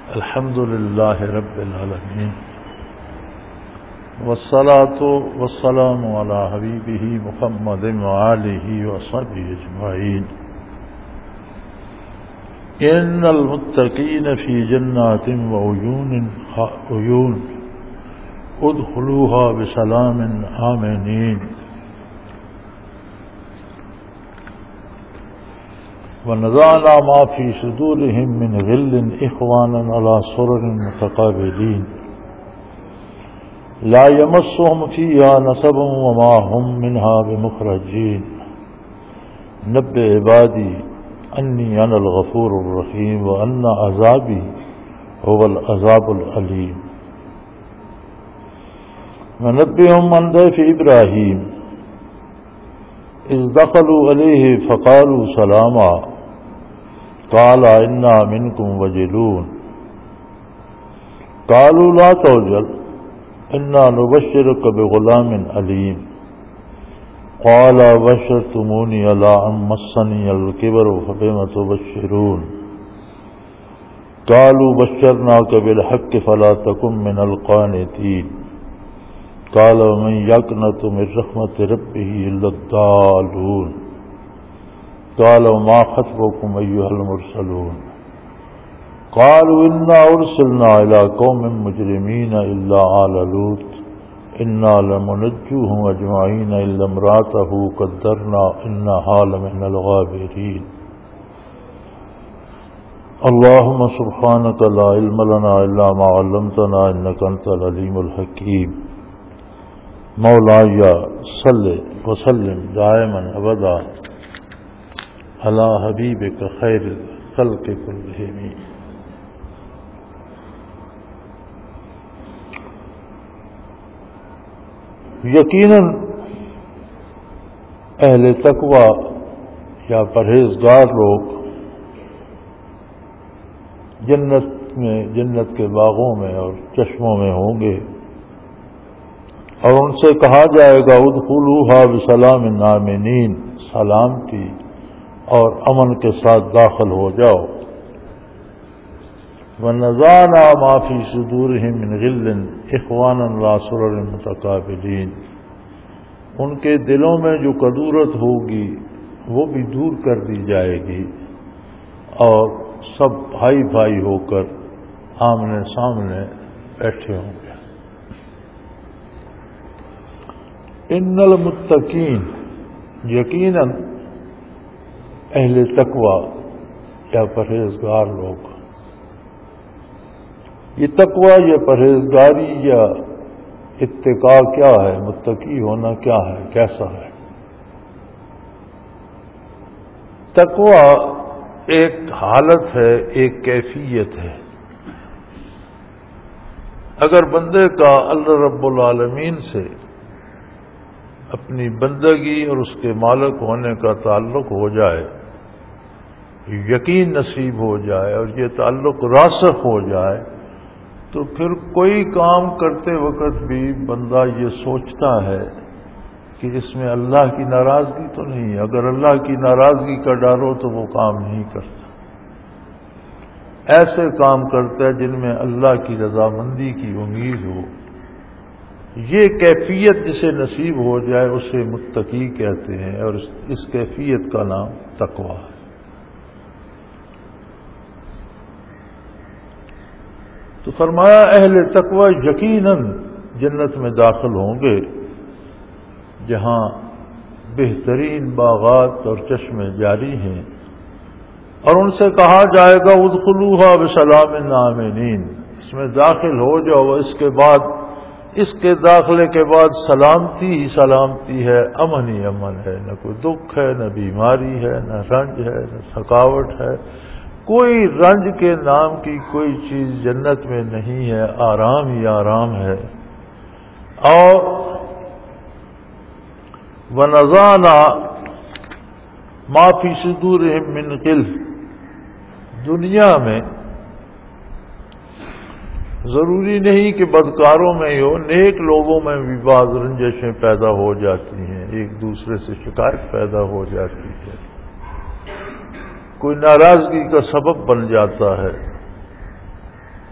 الحمد للہ رب العالمین والصلاة والسلام علی حبیبہ محمد وآلہ وصحبہ اجمعین ان المتقین فی جنات وعیون ادخلوها بسلام آمنین ونزعنا ما في صدورهم من غل إخوانا على سرر متقابلين لا يمسهم فيها نصب وما هم منها بمخرجين نبئ عبادي أني أنا الغفور الرحيم وأن عذابي هو العذاب الأليم ونبئهم عن ضيف إبراهيم إذ دخلوا عليه فقالوا سلاما قال إنا منكم وجلون قالوا لا توجل إنا نبشرك بغلام عليم قال بشرتموني على أن مسني الكبر فبم تبشرون قالوا بشرناك بالحق فلا تكن من القانتين قال ومن يقنط من رحمة ربه إلا الضالون قال وما خطبكم أيها المرسلون قالوا إنا أرسلنا إلى قوم مجرمين إلا آل لوط إنا لمنجوهم أجمعين إلا امرأته قدرنا إنها لمن الغابرين اللهم سبحانك لا علم لنا إلا ما علمتنا إنك أنت العليم الحكيم مولاي صل وسلم دائما ابدا على حبیبک خیر الخلق کلہم. یقیناً اہل تقوی یا پرہیزگار لوگ جنت کے باغوں میں اور چشموں میں ہوں گے، اور ان سے کہا جائے گا ادخلوها بسلام آمنین، سلامتی اور امن کے ساتھ داخل ہو جاؤ. ونزعنا ما فی صدورهم من غل اخوانا لا سرر متقابلین، ان کے دلوں میں جو کدورت ہوگی وہ بھی دور کر دی جائے گی اور سب بھائی بھائی ہو کر آمنے سامنے بیٹھے ہوں گے. ان المتقین، یقیناً اہل تقوی یا پرہیزگار لوگ. یہ تقوی یا پرہیزگاری یا اتقاء کیا ہے؟ متقی ہونا کیا ہے، کیسا ہے؟ تقوی ایک حالت ہے، ایک کیفیت ہے. اگر بندے کا اللہ رب العالمین سے اپنی بندگی اور اس کے مالک ہونے کا تعلق ہو جائے، یقین نصیب ہو جائے اور یہ تعلق راسخ ہو جائے، تو پھر کوئی کام کرتے وقت بھی بندہ یہ سوچتا ہے کہ اس میں اللہ کی ناراضگی تو نہیں ہے. اگر اللہ کی ناراضگی کا ڈر ہو تو وہ کام نہیں کرتا. ایسے کام کرتا ہے جن میں اللہ کی رضامندی کی امید ہو. یہ کیفیت جسے نصیب ہو جائے اسے متقی کہتے ہیں، اور اس کیفیت کا نام تقوی ہے. تو فرمایا اہل تقوی یقیناً جنت میں داخل ہوں گے جہاں بہترین باغات اور چشمے جاری ہیں، اور ان سے کہا جائے گا ادخلوها بسلام آمنین، اس میں داخل ہو جاؤ. اس کے داخلے کے بعد سلامتی ہی سلامتی ہے، امن ہی امن ہے. نہ کوئی دکھ ہے، نہ بیماری ہے، نہ رنج ہے، نہ تھکاوٹ ہے. کوئی رنج کے نام کی کوئی چیز جنت میں نہیں ہے، آرام ہی آرام ہے. اور وَنَزَعْنَا مَا فِي صُدُورِهِم مِّن غِلٍّ، دنیا میں ضروری نہیں کہ بدکاروں میں ہی ہو، نیک لوگوں میں بھی بعض رنجشیں پیدا ہو جاتی ہیں، ایک دوسرے سے شکایت پیدا ہو جاتی ہے، کوئی ناراضگی کا سبب بن جاتا ہے.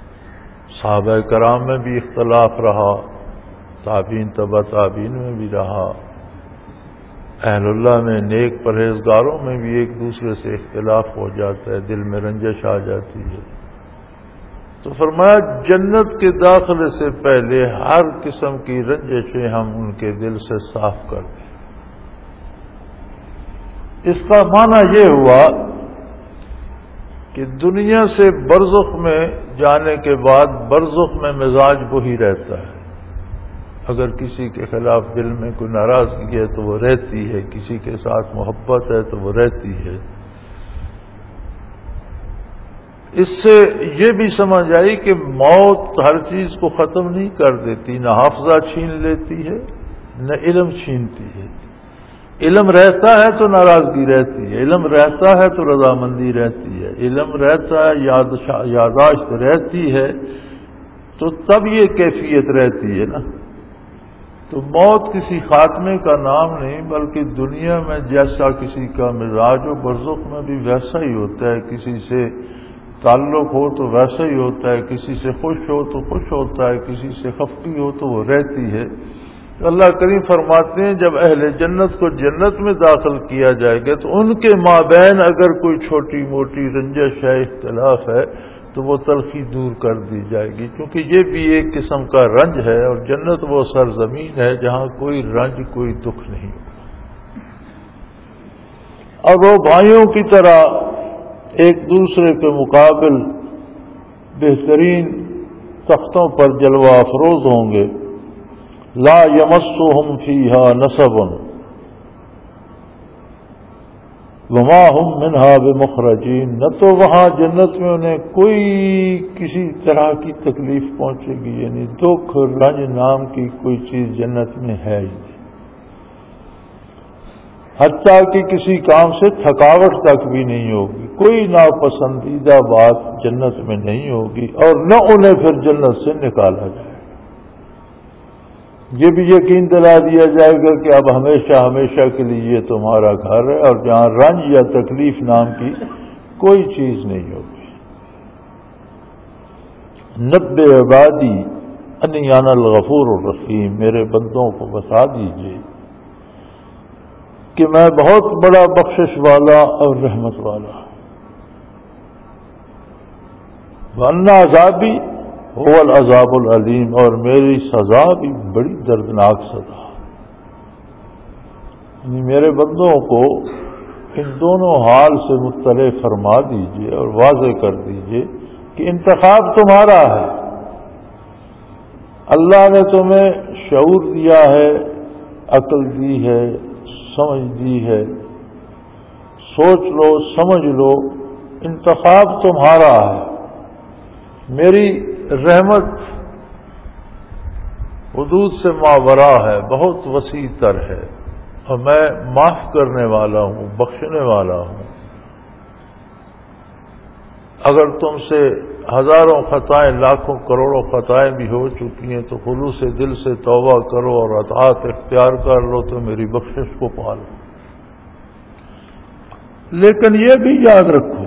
صحابہ کرام میں بھی اختلاف رہا، تابعین تبع تابعین میں بھی رہا، اہل اللہ میں نیک پرہیزگاروں میں بھی ایک دوسرے سے اختلاف ہو جاتا ہے، دل میں رنجش آ جاتی ہے۔ تو فرمایا جنت کے داخلے سے پہلے ہر قسم کی رنجشیں ہم ان کے دل سے صاف کر دیں۔ اس کا معنی یہ ہوا کہ دنیا سے برزخ میں جانے کے بعد برزخ میں مزاج وہی رہتا ہے۔ اگر کسی کے خلاف دل میں کوئی ناراضگی ہے تو وہ رہتی ہے، کسی کے ساتھ محبت ہے تو وہ رہتی ہے۔ اس سے یہ بھی سمجھ آئی کہ موت ہر چیز کو ختم نہیں کر دیتی، نہ حافظہ چھین لیتی ہے نہ علم چھینتی ہے۔ علم رہتا ہے تو ناراضگی رہتی ہے، علم رہتا ہے تو رضامندی رہتی ہے، علم رہتا ہے یاداشت رہتی ہے، تو تب یہ کیفیت رہتی ہے نا۔ تو موت کسی خاتمے کا نام نہیں، بلکہ دنیا میں جیسا کسی کا مزاج و برزخ میں بھی ویسا ہی ہوتا ہے، کسی سے تعلق ہو تو ویسا ہی ہوتا ہے، کسی سے خوش ہو تو خوش ہوتا ہے، کسی سے خفگی ہو تو وہ رہتی ہے۔ تو اللہ کریم فرماتے ہیں جب اہل جنت کو جنت میں داخل کیا جائے گا تو ان کے مابین اگر کوئی چھوٹی موٹی رنجش ہے، اختلاف ہے، تو وہ تلخی دور کر دی جائے گی، کیونکہ یہ بھی ایک قسم کا رنج ہے، اور جنت وہ سرزمین ہے جہاں کوئی رنج کوئی دکھ نہیں ہوگا، اور وہ بھائیوں کی طرح ایک دوسرے کے مقابل بہترین تختوں پر جلوہ افروز ہوں گے۔ لا یمسہم فیہا نصب وما ہم منہا بمخرجین، نہ تو وہاں جنت میں انہیں کوئی کسی طرح کی تکلیف پہنچے گی، یعنی دکھ رنج نام کی کوئی چیز جنت میں ہے ہی نہیں، حتیٰ کہ کسی کام سے تھکاوٹ تک بھی نہیں ہوگی، کوئی ناپسندیدہ بات جنت میں نہیں ہوگی، اور نہ انہیں پھر جنت سے نکالا جائے۔ یہ بھی یقین دلا دیا جائے گا کہ اب ہمیشہ ہمیشہ کے لیے یہ تمہارا گھر ہے، اور جہاں رنج یا تکلیف نام کی کوئی چیز نہیں ہوگی۔ نبئ عبادی انی انا الغفور الرحیم، میرے بندوں کو بتا دیجئے کہ میں بہت بڑا بخشش والا اور رحمت والا ہوں۔ وَأَنَّ عَذَابِي هُوَ الْعَذَابُ الْعَلِيمُ، اور میری سزا بھی بڑی دردناک سزا ہے۔ یعنی میرے بندوں کو ان دونوں حال سے مطلع فرما دیجئے اور واضح کر دیجئے کہ انتخاب تمہارا ہے، اللہ نے تمہیں شعور دیا ہے، عقل دی ہے، سمجھ دی ہے، سوچ لو سمجھ لو، انتخاب تمہارا ہے۔ میری رحمت حدود سے ماورا ہے، بہت وسیع تر ہے، اور میں معاف کرنے والا ہوں، بخشنے والا ہوں۔ اگر تم سے ہزاروں خطائیں، لاکھوں کروڑوں خطائیں بھی ہو چکی ہیں تو خلوص دل سے توبہ کرو اور اطاعت اختیار کر لو تو میری بخشش کو پا لو۔ لیکن یہ بھی یاد رکھو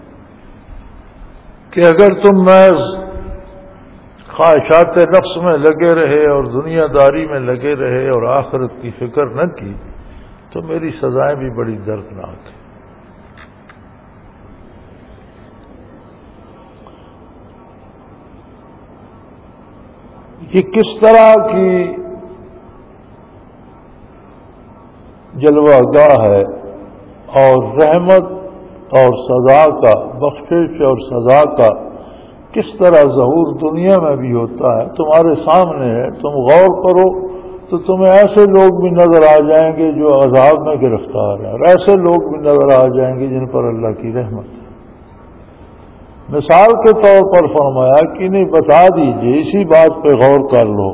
کہ اگر تم محض خواہشات نفس میں لگے رہے اور دنیا داری میں لگے رہے اور آخرت کی فکر نہ کی تو میری سزائیں بھی بڑی دردناک ہیں۔ یہ کس طرح کی جلوہ گاہ ہے، اور رحمت اور سزا کا، بخشش اور سزا کا کس طرح ظہور دنیا میں بھی ہوتا ہے، تمہارے سامنے ہے۔ تم غور کرو تو تمہیں ایسے لوگ بھی نظر آ جائیں گے جو عذاب میں گرفتار ہیں، اور ایسے لوگ بھی نظر آ جائیں گے جن پر اللہ کی رحمت ہے۔ مثال کے طور پر فرمایا کہ نہیں بتا دیجئے، اسی بات پہ غور کر لو۔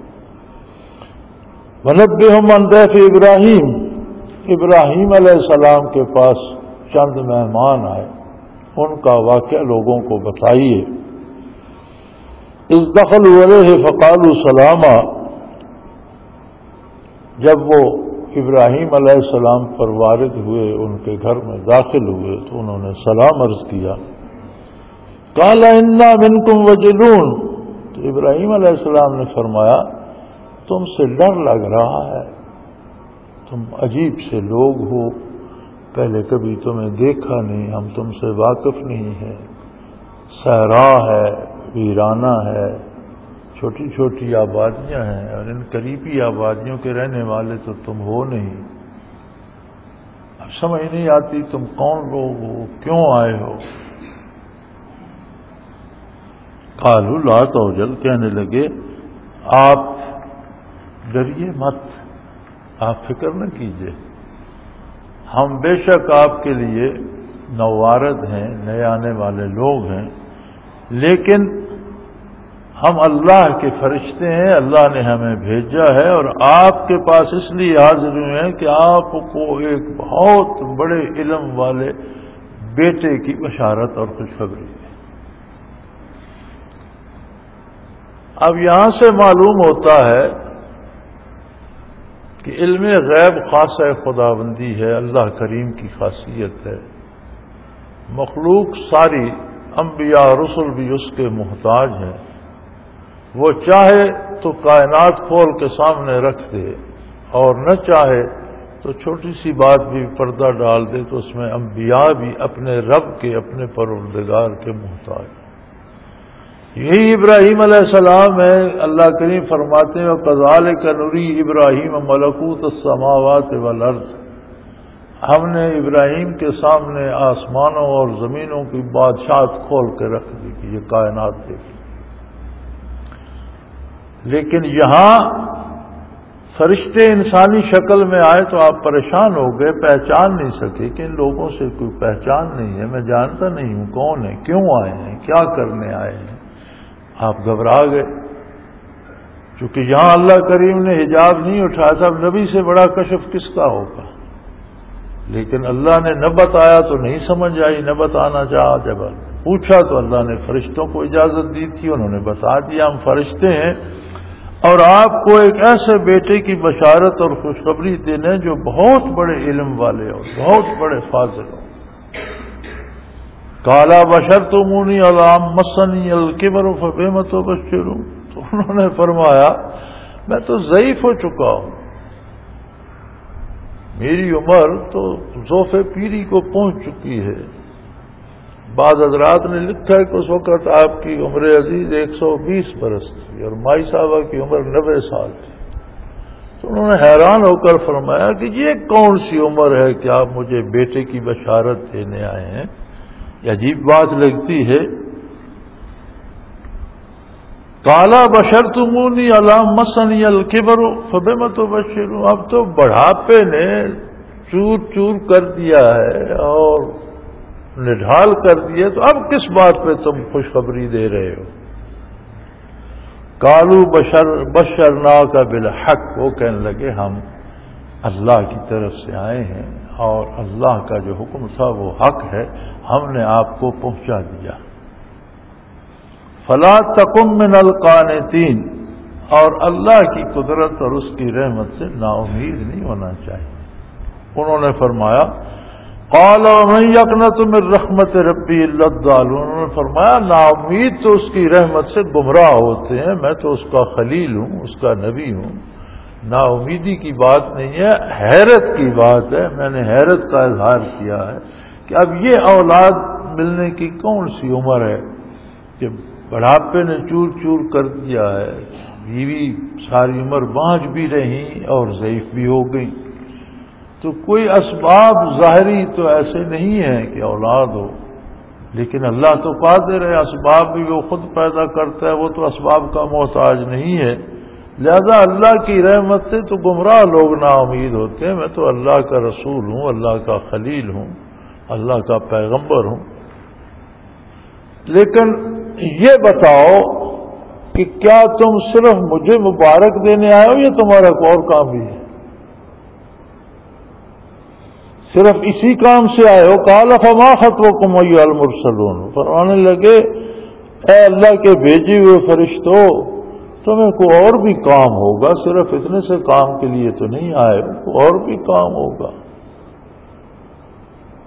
وَنَبِّئْهُمْ عَنْ ضَيْفِ ابراہیم، ابراہیم علیہ السلام کے پاس چند مہمان آئے، ان کا واقعہ لوگوں کو بتائیے۔ اذ دخلوا علیہ فقالوا سلاما، جب وہ ابراہیم علیہ السلام پر وارد ہوئے، ان کے گھر میں داخل ہوئے تو انہوں نے سلام عرض کیا۔ قال انا منکم وجلون، تو ابراہیم علیہ السلام نے فرمایا تم سے ڈر لگ رہا ہے، تم عجیب سے لوگ ہو، پہلے کبھی تمہیں دیکھا نہیں، ہم تم سے واقف نہیں ہیں، صحرا ہے، ویرانہ ہے، چھوٹی چھوٹی آبادیاں ہیں، اور ان قریبی آبادیوں کے رہنے والے تو تم ہو نہیں، اب سمجھ نہیں آتی تم کون لوگ ہو، کیوں آئے ہو؟ قالوا لا توجل، کہنے لگے آپ ڈریے مت، آپ فکر نہ کیجیے، ہم بے شک آپ کے لیے نوارد ہیں، نئے آنے والے لوگ ہیں، لیکن ہم اللہ کے فرشتے ہیں، اللہ نے ہمیں بھیجا ہے اور آپ کے پاس اس لیے حاضر ہوئے ہیں کہ آپ کو ایک بہت بڑے علم والے بیٹے کی بشارت اور خوشخبری ہے۔ اب یہاں سے معلوم ہوتا ہے کہ علم غیب خاصہ خداوندی ہے، اللہ کریم کی خاصیت ہے، مخلوق ساری انبیاء رسل بھی اس کے محتاج ہیں، وہ چاہے تو کائنات کھول کے سامنے رکھ دے اور نہ چاہے تو چھوٹی سی بات بھی پردہ ڈال دے تو اس میں انبیاء بھی اپنے رب کے، اپنے پروردگار کے محتاج ہیں۔ یہی ابراہیم علیہ السلام ہے، اللہ کریم فرماتے ہیں وَكَذَلِكَ نُرِي إِبْرَاهِيمَ مَلَكُوتَ السَّمَاوَاتِ وَالْأَرْضِ، ہم نے ابراہیم کے سامنے آسمانوں اور زمینوں کی بادشاہت کھول کے رکھ دی کہ یہ کائنات دیکھی، لیکن یہاں فرشتے انسانی شکل میں آئے تو آپ پریشان ہو گئے، پہچان نہیں سکے کہ ان لوگوں سے کوئی پہچان نہیں ہے، میں جانتا نہیں ہوں کون ہے، کیوں آئے ہیں، کیا کرنے آئے ہیں، آپ گھبرا گئے، چونکہ یہاں اللہ کریم نے حجاب نہیں اٹھایا تھا، نبی سے بڑا کشف کس کا ہوگا، لیکن اللہ نے نہ بتایا تو نہیں سمجھ آئی، نہ بتانا چاہا، جب پوچھا تو اللہ نے فرشتوں کو اجازت دی تھی، انہوں نے بتا دیا ہم فرشتے ہیں اور آپ کو ایک ایسے بیٹے کی بشارت اور خوشخبری دینے جو بہت بڑے علم والے اور بہت بڑے فاضل ہوں۔ قَالَ بَشَرْتُمُونِي عَلَىٰ مَسَّنِيَ الْكِبَرُ فَبِمَ تُبَشِّرُونَ، تو انہوں نے فرمایا میں تو ضعیف ہو چکا ہوں، میری عمر تو ذوف پیری کو پہنچ چکی ہے، بعض حضرات نے لکھا ہے کہ اس وقت آپ کی عمر عزیز 120 برس تھی اور مائی صاحبہ کی عمر 90 سال تھی، تو انہوں نے حیران ہو کر فرمایا کہ یہ کون سی عمر ہے کہ آپ مجھے بیٹے کی بشارت دینے آئے ہیں، یہ عجیب بات لگتی ہے۔ قَالَ بَشَرْتُمُونِي عَلَىٰ مَسَّنِيَ الْكِبَرُ فَبِمَ تُبَشِّرُونَ، اب تو بڑھاپے نے چور چور کر دیا ہے اور نڈھال کر دیا، تو اب کس بات پہ تم خوشخبری دے رہے ہو؟ قَالُوا بَشَّرْنَاكَ بِالْحَقِّ، وہ کہنے لگے ہم اللہ کی طرف سے آئے ہیں اور اللہ کا جو حکم تھا وہ حق ہے، ہم نے آپ کو پہنچا دیا۔ فَلَا تَكُن مِّنَ الْقَانِتِينَ، اور اللہ کی قدرت اور اس کی رحمت سے نا امید نہیں ہونا چاہیے۔ انہوں نے فرمایا قَالَ وَمَن يَقْنَطُ مِن رَحْمَتِ رَبِّهِ إِلَّا الضَّالُونَ، انہوں نے فرمایا نا امید تو اس کی رحمت سے گمراہ ہوتے ہیں، میں تو اس کا خلیل ہوں، اس کا نبی ہوں، نا امیدی کی بات نہیں ہے، حیرت کی بات ہے، میں نے حیرت کا اظہار کیا ہے کہ اب یہ اولاد ملنے کی کون سی عمر ہے کہ بڑھاپے نے چور چور کر دیا ہے، بیوی ساری عمر بانجھ بھی رہی اور ضعیف بھی ہو گئی، تو کوئی اسباب ظاہری تو ایسے نہیں ہیں کہ اولاد ہو، لیکن اللہ تو قادر ہے، اسباب بھی وہ خود پیدا کرتا ہے، وہ تو اسباب کا محتاج نہیں ہے، لہذا اللہ کی رحمت سے تو گمراہ لوگ نا امید ہوتے ہیں، میں تو اللہ کا رسول ہوں، اللہ کا خلیل ہوں، اللہ کا پیغمبر ہوں، لیکن یہ بتاؤ کہ کیا تم صرف مجھے مبارک دینے آئے ہو یا تمہارا کوئی اور کام بھی ہے؟ صرف اسی کام سے آئے ہو؟ قَالَ فَمَا خَطْبُكُمْ أَيُّهَا الْمُرْسَلُونَ، فرمانے لگے اے اللہ کے بھیجے ہوئے فرشتوں، تمہیں کوئی اور بھی کام ہوگا، صرف اتنے سے کام کے لیے تو نہیں آئے ہو، کوئی اور بھی کام ہوگا۔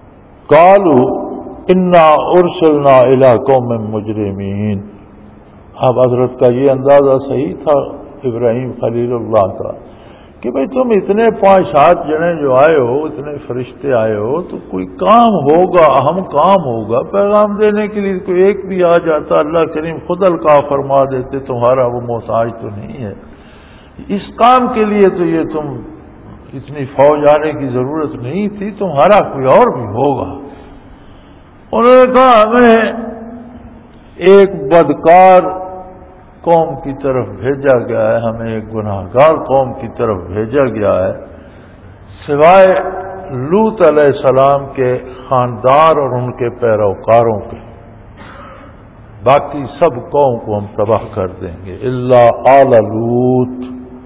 قَالُوا إِنَّا أُرْسِلْنَا إِلَىٰ قَوْمٍ مُجْرِمِينَ، اب حضرت کا یہ اندازہ صحیح تھا ابراہیم خلیل اللہ کا کہ بھئی تم اتنے 5-7 جنے جو آئے ہو، اتنے فرشتے آئے ہو، تو کوئی کام ہوگا، اہم کام ہوگا، پیغام دینے کے لیے کوئی ایک بھی آ جاتا، اللہ کریم خود القاء فرما دیتے، تمہارا وہ محتاج تو نہیں ہے، اس کام کے لیے تو یہ تم اتنی فوج آنے کی ضرورت نہیں تھی، تمہارا کوئی اور بھی ہوگا۔ انہوں نے کہا ہمیں ایک بدکار قوم کی طرف بھیجا گیا ہے، ہمیں ایک گناہگار قوم کی طرف بھیجا گیا ہے، سوائے لوط علیہ السلام کے خاندان اور ان کے پیروکاروں کے، باقی سب قوم کو ہم تباہ کر دیں گے، الا آل لوط،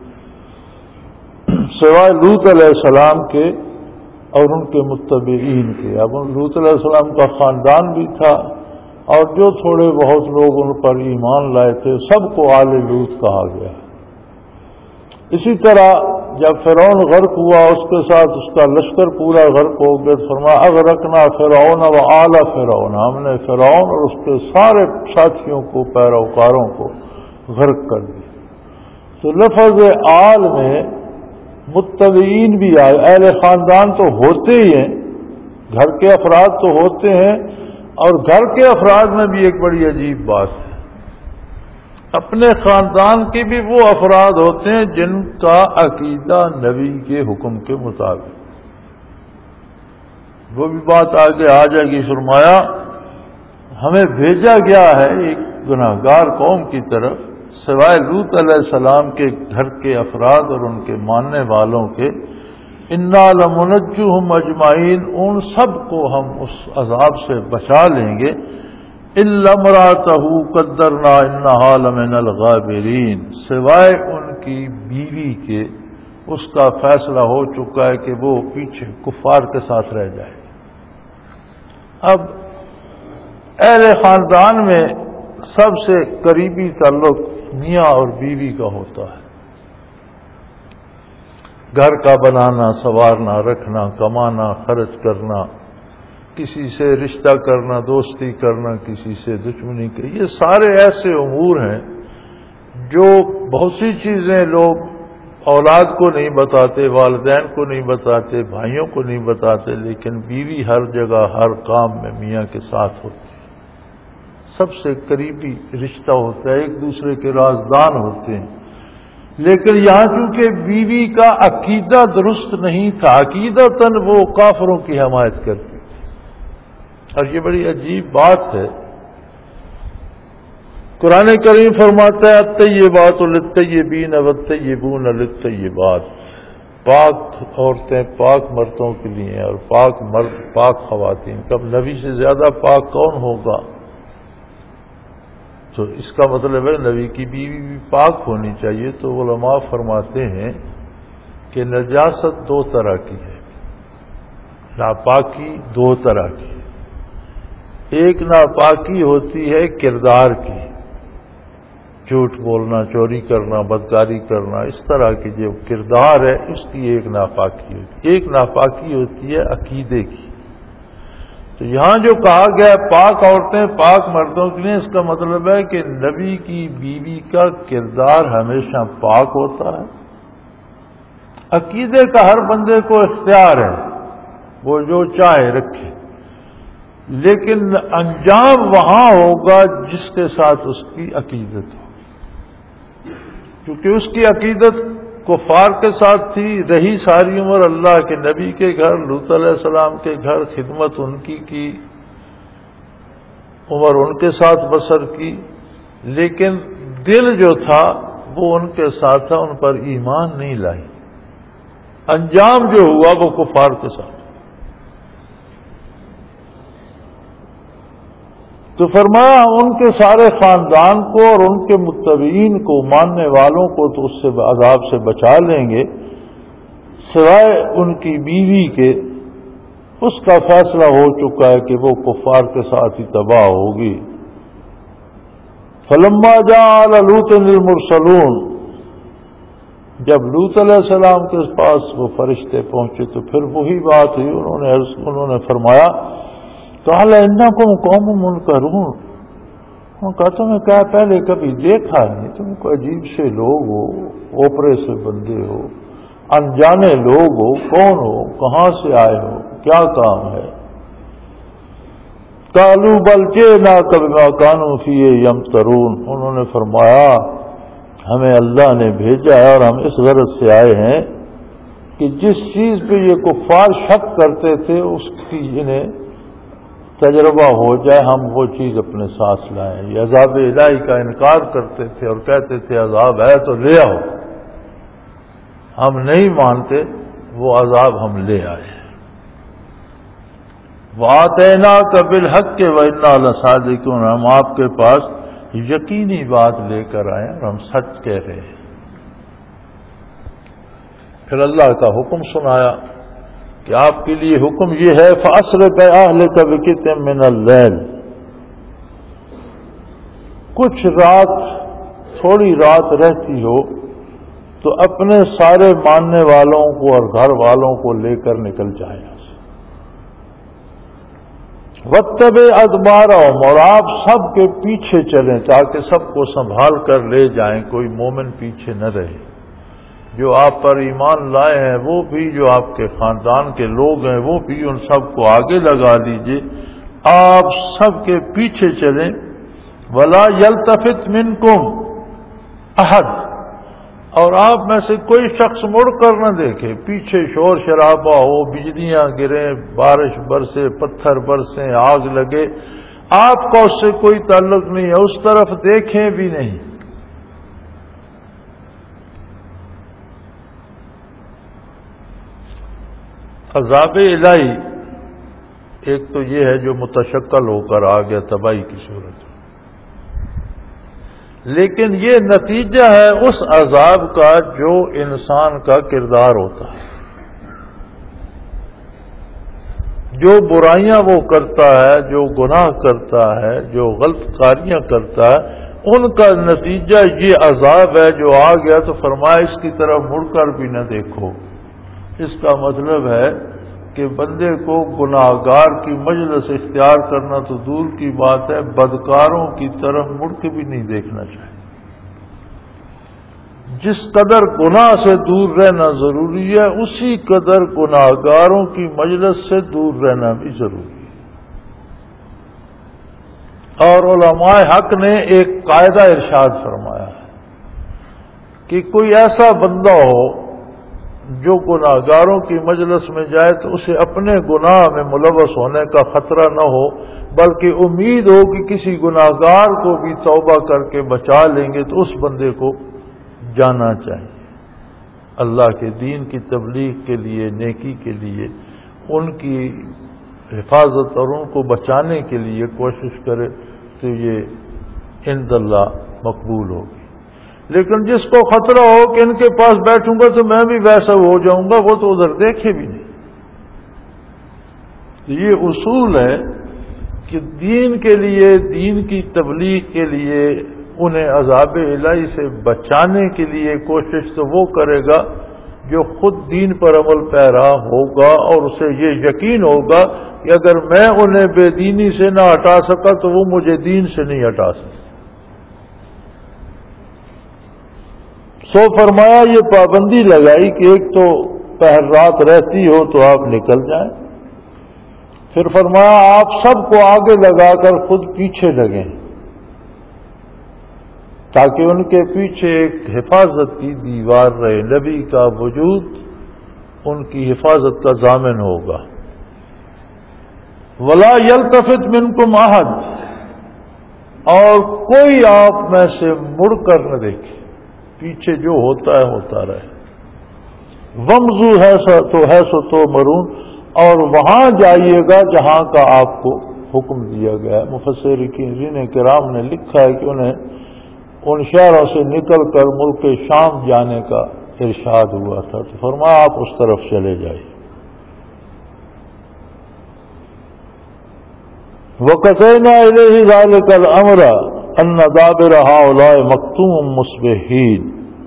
سوائے لوط علیہ السلام کے اور ان کے متبعین کے۔ اب لوط علیہ السلام کا خاندان بھی تھا اور جو تھوڑے بہت لوگ ان پر ایمان لائے تھے سب کو آل لوط کہا گیا۔ اسی طرح جب فرعون غرق ہوا، اس کے ساتھ اس کا لشکر پورا غرق ہو گیا، تو فرمایا اغرقنا فرعون و آل فرعون، ہم نے فرعون اور اس کے سارے ساتھیوں کو، پیروکاروں کو غرق کر دیا۔ تو لفظ آل میں متبعین بھی آئے، اہل خاندان تو ہوتے ہی ہیں، گھر کے افراد تو ہوتے ہیں، اور گھر کے افراد میں بھی ایک بڑی عجیب بات ہے، اپنے خاندان کے بھی وہ افراد ہوتے ہیں جن کا عقیدہ نبی کے حکم کے مطابق، وہ بھی بات آگے آ جائے گی۔ فرمایا ہمیں بھیجا گیا ہے ایک گناہگار قوم کی طرف، سوائے لوط علیہ السلام کے گھر کے افراد اور ان کے ماننے والوں کے، انا لمنجوہم اجمعین، ان سب کو ہم اس عذاب سے بچا لیں گے، الا امرأتہ قدرنا انہا لمن الغابرین، سوائے ان کی بیوی کے، اس کا فیصلہ ہو چکا ہے کہ وہ پیچھے کفار کے ساتھ رہ جائے۔ اب اہل خاندان میں سب سے قریبی تعلق میاں اور بیوی کا ہوتا ہے، گھر کا بنانا، سنوارنا، رکھنا، کمانا، خرچ کرنا، کسی سے رشتہ کرنا، دوستی کرنا، کسی سے دشمنی کرنا، یہ سارے ایسے امور ہیں جو بہت سی چیزیں لوگ اولاد کو نہیں بتاتے، والدین کو نہیں بتاتے، بھائیوں کو نہیں بتاتے، لیکن بیوی ہر جگہ ہر کام میں میاں کے ساتھ ہوتی ہے، سب سے قریبی رشتہ ہوتا ہے، ایک دوسرے کے رازدان ہوتے ہیں۔ لیکن یہاں چونکہ بیوی کا عقیدہ درست نہیں تھا، عقیدتاً وہ کافروں کی حمایت کرتی تھی، اور یہ بڑی عجیب بات ہے۔ قرآن کریم فرماتا ہے الطیبات للطیبین والطیبون للطیبات، پاک عورتیں پاک مردوں کے لیے اور پاک مرد پاک خواتین۔ کب نبی سے زیادہ پاک کون ہوگا؟ تو اس کا مطلب ہے نبی کی بیوی بھی پاک ہونی چاہیے۔ تو علماء فرماتے ہیں کہ نجاست 2 طرح کی ہے، ناپاکی 2 طرح کی ہے۔ ایک ناپاکی ہوتی ہے کردار کی، جھوٹ بولنا، چوری کرنا، بدکاری کرنا، اس طرح کی جو کردار ہے اس کی ایک ناپاکی ہوتی ہے۔ ایک ناپاکی ہوتی ہے عقیدے کی۔ تو یہاں جو کہا گیا پاک عورتیں پاک مردوں کے لیے، اس کا مطلب ہے کہ نبی کی بیوی کا کردار ہمیشہ پاک ہوتا ہے۔ عقیدے کا ہر بندے کو اختیار ہے، وہ جو چاہے رکھے، لیکن انجام وہاں ہوگا جس کے ساتھ اس کی عقیدت ہو، کیونکہ اس کی عقیدت کفار کے ساتھ تھی، رہی ساری عمر اللہ کے نبی کے گھر، لوط علیہ السلام کے گھر، خدمت ان کی عمر ان کے ساتھ بسر کی، لیکن دل جو تھا وہ ان کے ساتھ تھا، ان پر ایمان نہیں لائی، انجام جو ہوا وہ کفار کے ساتھ۔ تو فرمایا ان کے سارے خاندان کو اور ان کے متبعین کو، ماننے والوں کو تو اس سے عذاب سے بچا لیں گے، سوائے ان کی بیوی کے، اس کا فیصلہ ہو چکا ہے کہ وہ کفار کے ساتھ ہی تباہ ہوگی۔ فلما جاء آل لوط المرسلون، جب لوط علیہ السلام کے پاس وہ فرشتے پہنچے تو پھر وہی بات ہوئی، انہوں نے فرمایا قال انکم قوم منکرون، وہ کہا تمہیں کہا پہلے کبھی دیکھا نہیں، تم کو عجیب سے لوگ ہو، اوپرے سے بندے ہو، انجانے لوگ ہو، کون ہو، کہاں سے آئے ہو، کیا کام ہے؟ قالوا بل جئناک بما كانوا فیہ یمترون، انہوں نے فرمایا ہمیں اللہ نے بھیجا ہے اور ہم اس غرض سے آئے ہیں کہ جس چیز پہ یہ کفار شک کرتے تھے اس کی انہیں تجربہ ہو جائے، ہم وہ چیز اپنے ساتھ لائیں۔ یہ عذاب الہی کا انکار کرتے تھے اور کہتے تھے عذاب ہے تو لے آؤ، ہم نہیں مانتے، وہ عذاب ہم لے آئے۔ وَآتَيْنَاكَ بِالْحَقِّ وَإِنَّا لَصَادِقُونَ، ہم آپ کے پاس یقینی بات لے کر آئے اور ہم سچ کہہ رہے ہیں۔ پھر اللہ کا حکم سنایا کہ آپ کے لیے حکم یہ ہے فَأَسْرِ بِأَهْلِكَ بِقِطْعٍ مِّنَ اللَّيْلِ، کچھ رات، تھوڑی رات رہتی ہو تو اپنے سارے ماننے والوں کو اور گھر والوں کو لے کر نکل جائیں۔ وَاتَّبِعْ أَدْبَارَهُمْ، اور آپ سب کے پیچھے چلیں تاکہ سب کو سنبھال کر لے جائیں، کوئی مومن پیچھے نہ رہے۔ جو آپ پر ایمان لائے ہیں وہ بھی، جو آپ کے خاندان کے لوگ ہیں وہ بھی، ان سب کو آگے لگا لیجئے، آپ سب کے پیچھے چلیں۔ وَلَا يَلْتَفِتْ مِنْكُمْ أَحَدٌ، اور آپ میں سے کوئی شخص مڑ کر نہ دیکھے، پیچھے شور شرابہ ہو، بجلیاں گریں، بارش برسے، پتھر برسیں، آگ لگے، آپ کا اس سے کوئی تعلق نہیں ہے، اس طرف دیکھیں بھی نہیں۔ عذاب الہی ایک تو یہ ہے جو متشکل ہو کر آ گیا تباہی کی صورت، لیکن یہ نتیجہ ہے اس عذاب کا جو انسان کا کردار ہوتا ہے، جو برائیاں وہ کرتا ہے، جو گناہ کرتا ہے، جو غلط کاریاں کرتا ہے، ان کا نتیجہ یہ عذاب ہے جو آ گیا۔ تو فرمایا اس کی طرف مڑ کر بھی نہ دیکھو۔ اس کا مطلب ہے کہ بندے کو گناہگار کی مجلس اختیار کرنا تو دور کی بات ہے، بدکاروں کی طرف مڑ کے بھی نہیں دیکھنا چاہیے۔ جس قدر گناہ سے دور رہنا ضروری ہے، اسی قدر گناہگاروں کی مجلس سے دور رہنا بھی ضروری ہے۔ اور علماء حق نے ایک قاعدہ ارشاد فرمایا ہے کہ کوئی ایسا بندہ ہو جو گناہگاروں کی مجلس میں جائے تو اسے اپنے گناہ میں ملوث ہونے کا خطرہ نہ ہو، بلکہ امید ہو کہ کسی گناہگار کو بھی توبہ کر کے بچا لیں گے، تو اس بندے کو جانا چاہیے۔ اللہ کے دین کی تبلیغ کے لیے، نیکی کے لیے، ان کی حفاظت اور ان کو بچانے کے لیے کوشش کرے تو یہ عند اللہ مقبول ہوگی۔ لیکن جس کو خطرہ ہو کہ ان کے پاس بیٹھوں گا تو میں بھی ویسا ہو جاؤں گا، وہ تو ادھر دیکھے بھی نہیں۔ یہ اصول ہے کہ دین کے لیے، دین کی تبلیغ کے لیے، انہیں عذاب الہی سے بچانے کے لیے کوشش تو وہ کرے گا جو خود دین پر عمل پیرا ہوگا اور اسے یہ یقین ہوگا کہ اگر میں انہیں بے دینی سے نہ ہٹا سکا تو وہ مجھے دین سے نہیں ہٹا سکتا۔ سو فرمایا یہ پابندی لگائی کہ ایک تو پہر رات رہتی ہو تو آپ نکل جائیں، پھر فرمایا آپ سب کو آگے لگا کر خود پیچھے لگیں تاکہ ان کے پیچھے ایک حفاظت کی دیوار رہے، نبی کا وجود ان کی حفاظت کا ضامن ہوگا۔ وَلَا يَلْتَفِتْ مِنْكُمْ أَحَدٌ، اور کوئی آپ میں سے مڑ کر نہ دیکھے، پیچھے جو ہوتا ہے ہوتا رہے۔ وَامْضُوا حَيْثُ تُؤْمَرُونَ، اور وہاں جائیے گا جہاں کا آپ کو حکم دیا گیا ہے۔ مفسرین کرام نے لکھا ہے کہ انہیں ان شہروں سے نکل کر ملک شام جانے کا ارشاد ہوا تھا، تو فرمایا آپ اس طرف چلے جائیے۔ وَقَضَيْنَا إِلَيْهِ ذَلِكَ الْأَمْرَ أَنَّ دَابِرَ هَؤُلَاءِ مَقْطُوعٌ مُصْبِحِينَ،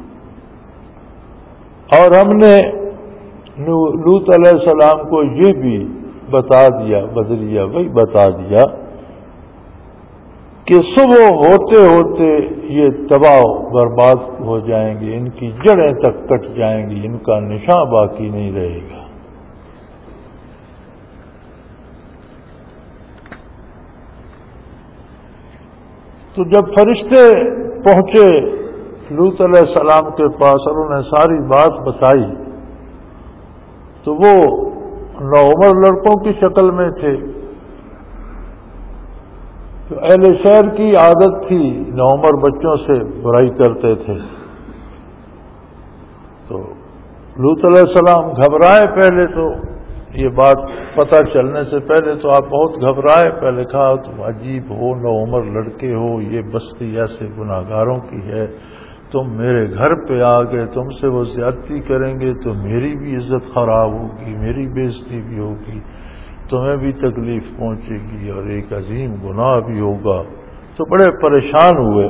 اور ہم نے لوط علیہ السلام کو یہ بھی بتا دیا، بذریعہ وہی بتا دیا کہ صبح ہوتے ہوتے یہ تباہ برباد ہو جائیں گے، ان کی جڑیں تک کٹ جائیں گی، ان کا نشان باقی نہیں رہے گا۔ تو جب فرشتے پہنچے لوط علیہ السلام کے پاس اور انہیں ساری بات بتائی تو وہ نوعمر لڑکوں کی شکل میں تھے۔ تو اہل شہر کی عادت تھی نوعمر بچوں سے برائی کرتے تھے۔ تو لوط علیہ السلام گھبرائے، پہلے تو یہ بات پتہ چلنے سے پہلے تو آپ بہت گھبرائے، پہلے کہا تم عجیب ہو، نوعمر لڑکے ہو، یہ بستی ایسے گناہگاروں کی ہے، تم میرے گھر پہ آ گئے، تم سے وہ زیادتی کریں گے تو میری بھی عزت خراب ہوگی، میری بےعزتی بھی ہوگی، تمہیں بھی تکلیف پہنچے گی اور ایک عظیم گناہ بھی ہوگا۔ تو بڑے پریشان ہوئے،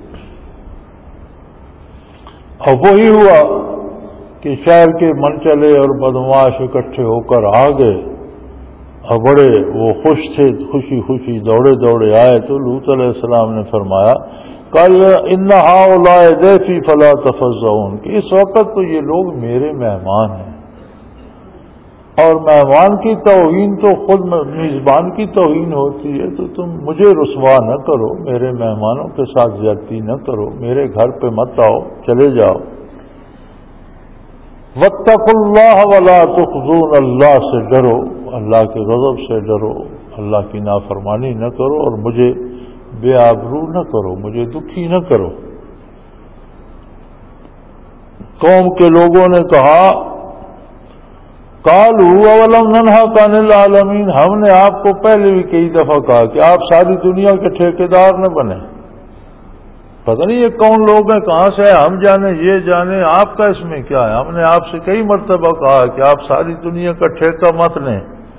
اور وہی ہوا کہ شہر کے منچلے اور بدمعاش اکٹھے ہو کر آ گئے اور بڑے وہ خوش تھے، خوشی خوشی دوڑے دوڑے آئے۔ تو لوط علیہ السلام نے فرمایا قال ان هؤلاء ضيفي فلا تفزعون، کہ اس وقت تو یہ لوگ میرے مہمان ہیں، اور مہمان کی توہین تو خود میزبان کی توہین ہوتی ہے، تو تم مجھے رسوا نہ کرو، میرے مہمانوں کے ساتھ زیادتی نہ کرو، میرے گھر پہ مت آؤ، چلے جاؤ۔ واتقوا اللہ ولا تخزون، اللہ سے ڈرو، اللہ کے غضب سے ڈرو، اللہ کی نافرمانی نہ کرو اور مجھے بے آبرو نہ کرو، مجھے دکھی نہ کرو۔ قوم کے لوگوں نے کہا قالوا اولم ننهك عن العالمین، ہم نے آپ کو پہلے بھی کئی دفعہ کہا کہ آپ ساری دنیا کے ٹھیکیدار نہ بنیں۔ پتہ نہیں یہ کون لوگ ہیں، کہاں سے ہیں، ہم جانے یہ جانے، آپ کا اس میں کیا ہے؟ ہم نے آپ سے کئی مرتبہ کہا کہ آپ ساری دنیا کا ٹھیکہ مت لیں۔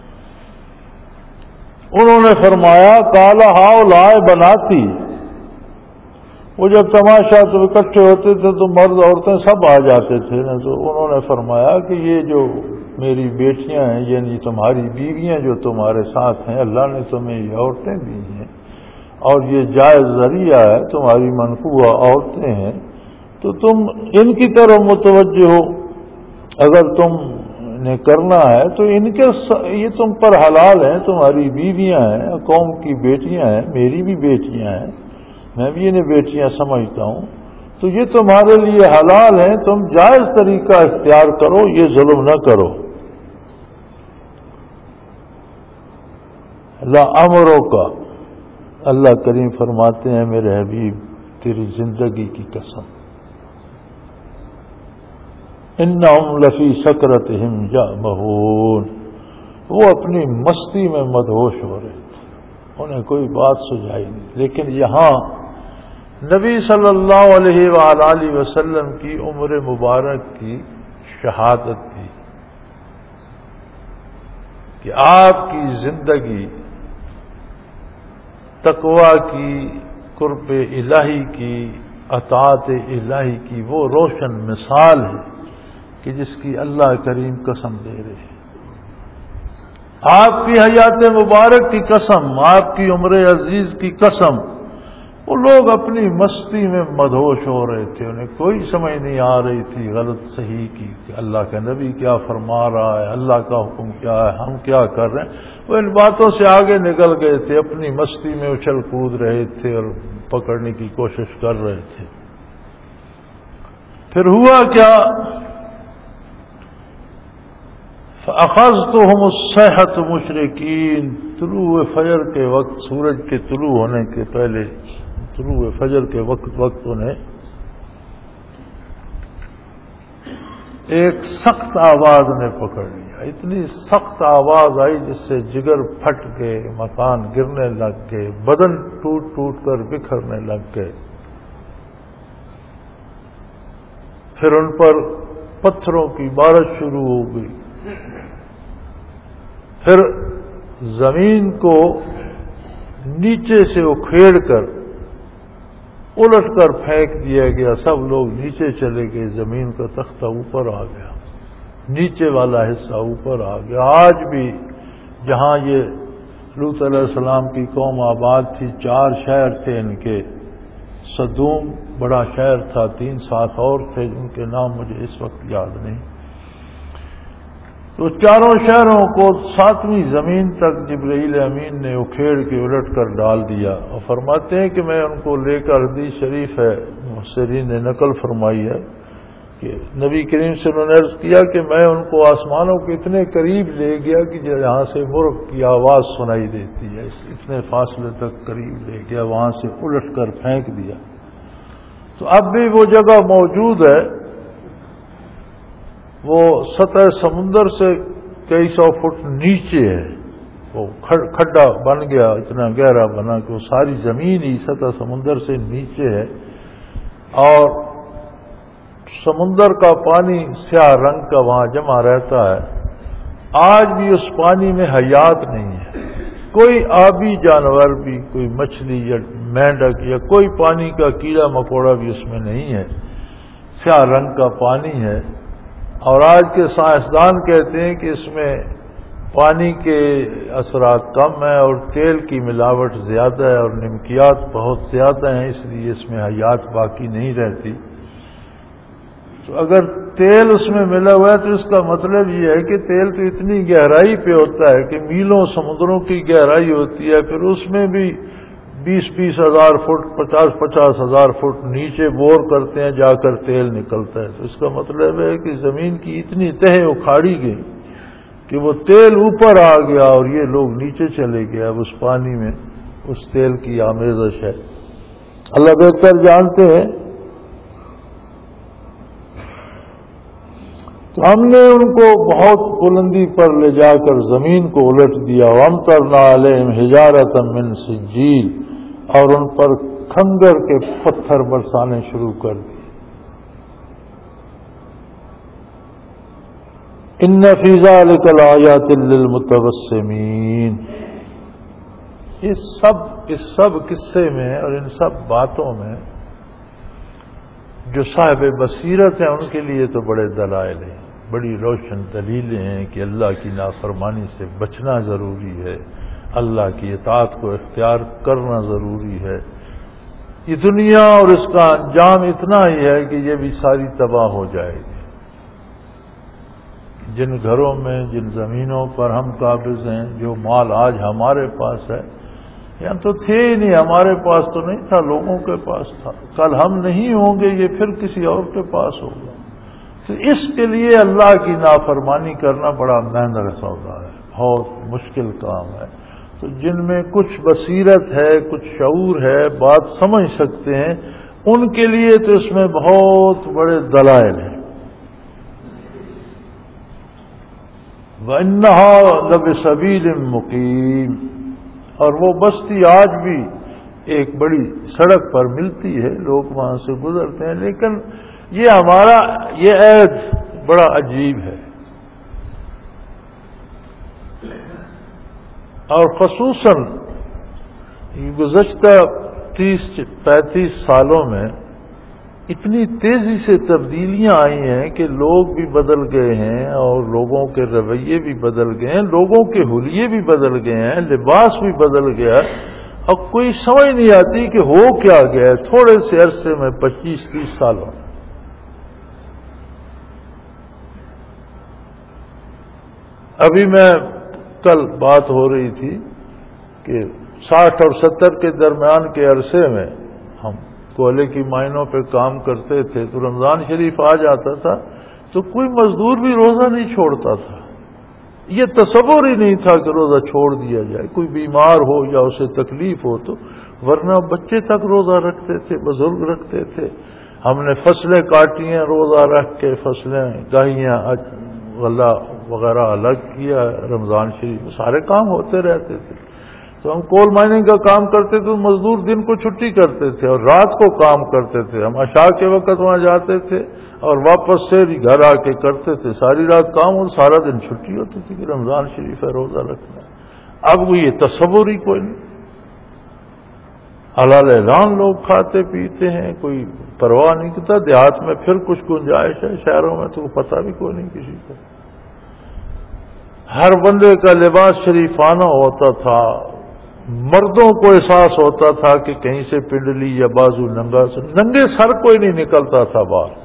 انہوں نے فرمایا قال هؤلاء بناتی، وہ جب تماشا تو اکٹھے ہوتے تھے تو مرد عورتیں سب آ جاتے تھے نا، تو انہوں نے فرمایا کہ یہ جو میری بیٹیاں ہیں، یعنی تمہاری بیویاں جو تمہارے ساتھ ہیں، اللہ نے تمہیں یہ عورتیں دی ہیں اور یہ جائز ذریعہ ہے، تمہاری منقوہ عورتیں ہیں، تو تم ان کی طرف متوجہ ہو، اگر تم نے کرنا ہے تو ان کے یہ تم پر حلال ہیں، تمہاری بیویاں ہیں، قوم کی بیٹیاں ہیں، میری بھی بیٹیاں ہیں، میں بھی انہیں بیٹیاں سمجھتا ہوں، تو یہ تمہارے لیے حلال ہیں، تم جائز طریقہ اختیار کرو، یہ ظلم نہ کرو۔ لا امروں کا، اللہ کریم فرماتے ہیں میرے حبیب تیری زندگی کی قسم، انہم لفی سکرتہم یعمہون، وہ اپنی مستی میں مدہوش ہو رہے تھے، انہیں کوئی بات سجائی نہیں۔ لیکن یہاں نبی صلی اللہ علیہ وآلہ وسلم کی عمر مبارک کی شہادت تھی کہ آپ کی زندگی تقوی کی، قرب الہی کی، اطاعت الہی کی وہ روشن مثال ہے کہ جس کی اللہ کریم قسم دے رہے ہیں۔ آپ کی حیات مبارک کی قسم، آپ کی عمر عزیز کی قسم، وہ لوگ اپنی مستی میں مدہوش ہو رہے تھے، انہیں کوئی سمجھ نہیں آ رہی تھی غلط صحیح کی کہ اللہ کا نبی کیا فرما رہا ہے، اللہ کا حکم کیا ہے، ہم کیا کر رہے ہیں۔ وہ ان باتوں سے آگے نکل گئے تھے، اپنی مستی میں اچھل کود رہے تھے اور پکڑنے کی کوشش کر رہے تھے۔ پھر ہوا کیا، فَأَخَذْتُهُمُ الصَّيْحَةُ مُشْرِقِينَ، طلوع فجر کے وقت، سورج کے طلوع ہونے کے پہلے، طلوع فجر کے وقت انہیں ایک سخت آواز نے پکڑ لیا، اتنی سخت آواز آئی جس سے جگر پھٹ گئے، مکان گرنے لگ گئے، بدن ٹوٹ ٹوٹ کر بکھرنے لگ گئے۔ پھر ان پر پتھروں کی بارش شروع ہو گئی، پھر زمین کو نیچے سے اکھیڑ کر الٹ کر پھینک دیا گیا، سب لوگ نیچے چلے گئے، زمین کا تختہ اوپر آ گیا، نیچے والا حصہ اوپر آ گیا۔ آج بھی جہاں یہ لوط علیہ السلام کی قوم آباد تھی، 4 شہر تھے ان کے، صدوم بڑا شہر تھا، 3 ساتھ اور تھے جن کے نام مجھے اس وقت یاد نہیں۔ تو چاروں شہروں کو 7ویں زمین تک جبرائیل امین نے اکھیڑ کے الٹ کر ڈال دیا، اور فرماتے ہیں کہ میں ان کو لے کر، حدیث شریف ہے، مفسرین نے نقل فرمائی ہے کہ نبی کریم سے انہوں نے عرض کیا کہ میں ان کو آسمانوں کے اتنے قریب لے گیا کہ یہاں سے مرغ کی آواز سنائی دیتی ہے، اتنے فاصلے تک قریب لے گیا، وہاں سے الٹ کر پھینک دیا۔ تو اب بھی وہ جگہ موجود ہے، وہ سطح سمندر سے کئی 100 فٹ نیچے ہے، وہ کھڈا بن گیا، اتنا گہرا بنا کہ وہ ساری زمین ہی سطح سمندر سے نیچے ہے، اور سمندر کا پانی سیاہ رنگ کا وہاں جمع رہتا ہے۔ آج بھی اس پانی میں حیات نہیں ہے، کوئی آبی جانور بھی، کوئی مچھلی یا مینڈک یا کوئی پانی کا کیڑا مکوڑا بھی اس میں نہیں ہے، سیاہ رنگ کا پانی ہے۔ اور آج کے سائنسدان کہتے ہیں کہ اس میں پانی کے اثرات کم ہیں اور تیل کی ملاوٹ زیادہ ہے اور نمکیات بہت زیادہ ہیں، اس لیے اس میں حیات باقی نہیں رہتی۔ تو اگر تیل اس میں ملا ہوا ہے تو اس کا مطلب یہ ہے کہ تیل تو اتنی گہرائی پہ ہوتا ہے کہ میلوں سمندروں کی گہرائی ہوتی ہے، پھر اس میں بھی 20-20 ہزار فٹ، 50-50 ہزار فٹ نیچے بور کرتے ہیں، جا کر تیل نکلتا ہے۔ تو اس کا مطلب ہے کہ زمین کی اتنی تہیں اکھاڑی گئی کہ وہ تیل اوپر آ گیا اور یہ لوگ نیچے چلے گئے۔ اب اس پانی میں اس تیل کی آمیزش ہے، اللہ بہتر جانتے ہیں۔ تو ہم نے ان کو بہت بلندی پر لے جا کر زمین کو الٹ دیا، وَأَمْطَرْنَا عَلَيْهِمْ حِجَارَةً مِّن سِجِّيلٍ، اور ان پر کھنگر کے پتھر برسانے شروع کر دیے۔ إِنَّ فِي ذَلِكَ لَآيَاتٍ لِّلْمُتَوَسِّمِينَ۔ اس سب قصے میں اور ان سب باتوں میں جو صاحب بصیرت ہیں ان کے لیے تو بڑے دلائل ہیں، بڑی روشن دلیلیں ہیں کہ اللہ کی نافرمانی سے بچنا ضروری ہے، اللہ کی اطاعت کو اختیار کرنا ضروری ہے۔ یہ دنیا اور اس کا انجام اتنا ہی ہے کہ یہ بھی ساری تباہ ہو جائے گی۔ جن گھروں میں، جن زمینوں پر ہم قابض ہیں، جو مال آج ہمارے پاس ہے، یہاں تو تھے ہی نہیں، ہمارے پاس تو نہیں تھا، لوگوں کے پاس تھا، کل ہم نہیں ہوں گے، یہ پھر کسی اور کے پاس ہوگا۔ تو اس کے لیے اللہ کی نافرمانی کرنا بڑا مہنگا سودا ہے، بہت مشکل کام ہے۔ تو جن میں کچھ بصیرت ہے، کچھ شعور ہے، بات سمجھ سکتے ہیں، ان کے لیے تو اس میں بہت بڑے دلائل ہیں۔ وَإِنَّهَا لَبِسَبِيلٍ مُقِيمٍ، اور وہ بستی آج بھی ایک بڑی سڑک پر ملتی ہے، لوگ وہاں سے گزرتے ہیں، لیکن یہ عہد بڑا عجیب ہے، اور خصوصاً گزشتہ 30-35 سالوں میں اتنی تیزی سے تبدیلیاں آئی ہیں کہ لوگ بھی بدل گئے ہیں اور لوگوں کے رویے بھی بدل گئے ہیں، لوگوں کے حلیے بھی بدل گئے ہیں، لباس بھی بدل گیا، اور کوئی سمجھ نہیں آتی کہ ہو کیا گیا ہے تھوڑے سے عرصے میں، 25-30 سالوں میں۔ ابھی میں کل بات ہو رہی تھی کہ 60 اور 70 کے درمیان کے عرصے میں ہم کوئلے کی مائنوں پہ کام کرتے تھے، تو رمضان شریف آ جاتا تھا تو کوئی مزدور بھی روزہ نہیں چھوڑتا تھا، یہ تصور ہی نہیں تھا کہ روزہ چھوڑ دیا جائے، کوئی بیمار ہو یا اسے تکلیف ہو تو، ورنہ بچے تک روزہ رکھتے تھے، بزرگ رکھتے تھے۔ ہم نے فصلیں کاٹی ہیں روزہ رکھ کے، فصلیں گاہیاں غلہ وغیرہ الگ کیا، رمضان شریف میں سارے کام ہوتے رہتے تھے۔ تو ہم کول مائننگ کا کام کرتے تھے، مزدور دن کو چھٹی کرتے تھے اور رات کو کام کرتے تھے، ہم عشاء کے وقت وہاں جاتے تھے اور واپس سے گھر آ کے کرتے تھے، ساری رات کام اور سارا دن چھٹی ہوتی تھی کہ رمضان شریف ہے، روزہ رکھنا ہے۔ اب وہ یہ تصور ہی کوئی نہیں، حلال اعلان لوگ کھاتے پیتے ہیں، کوئی پرواہ نہیں کرتا۔ دیہات میں پھر کچھ گنجائش ہے، شہروں میں تو پتہ بھی کوئی نہیں کسی کو۔ ہر بندے کا لباس شریفانہ ہوتا تھا، مردوں کو احساس ہوتا تھا کہ کہیں سے پنڈلی یا بازو ننگے سر کوئی نہیں نکلتا تھا باہر۔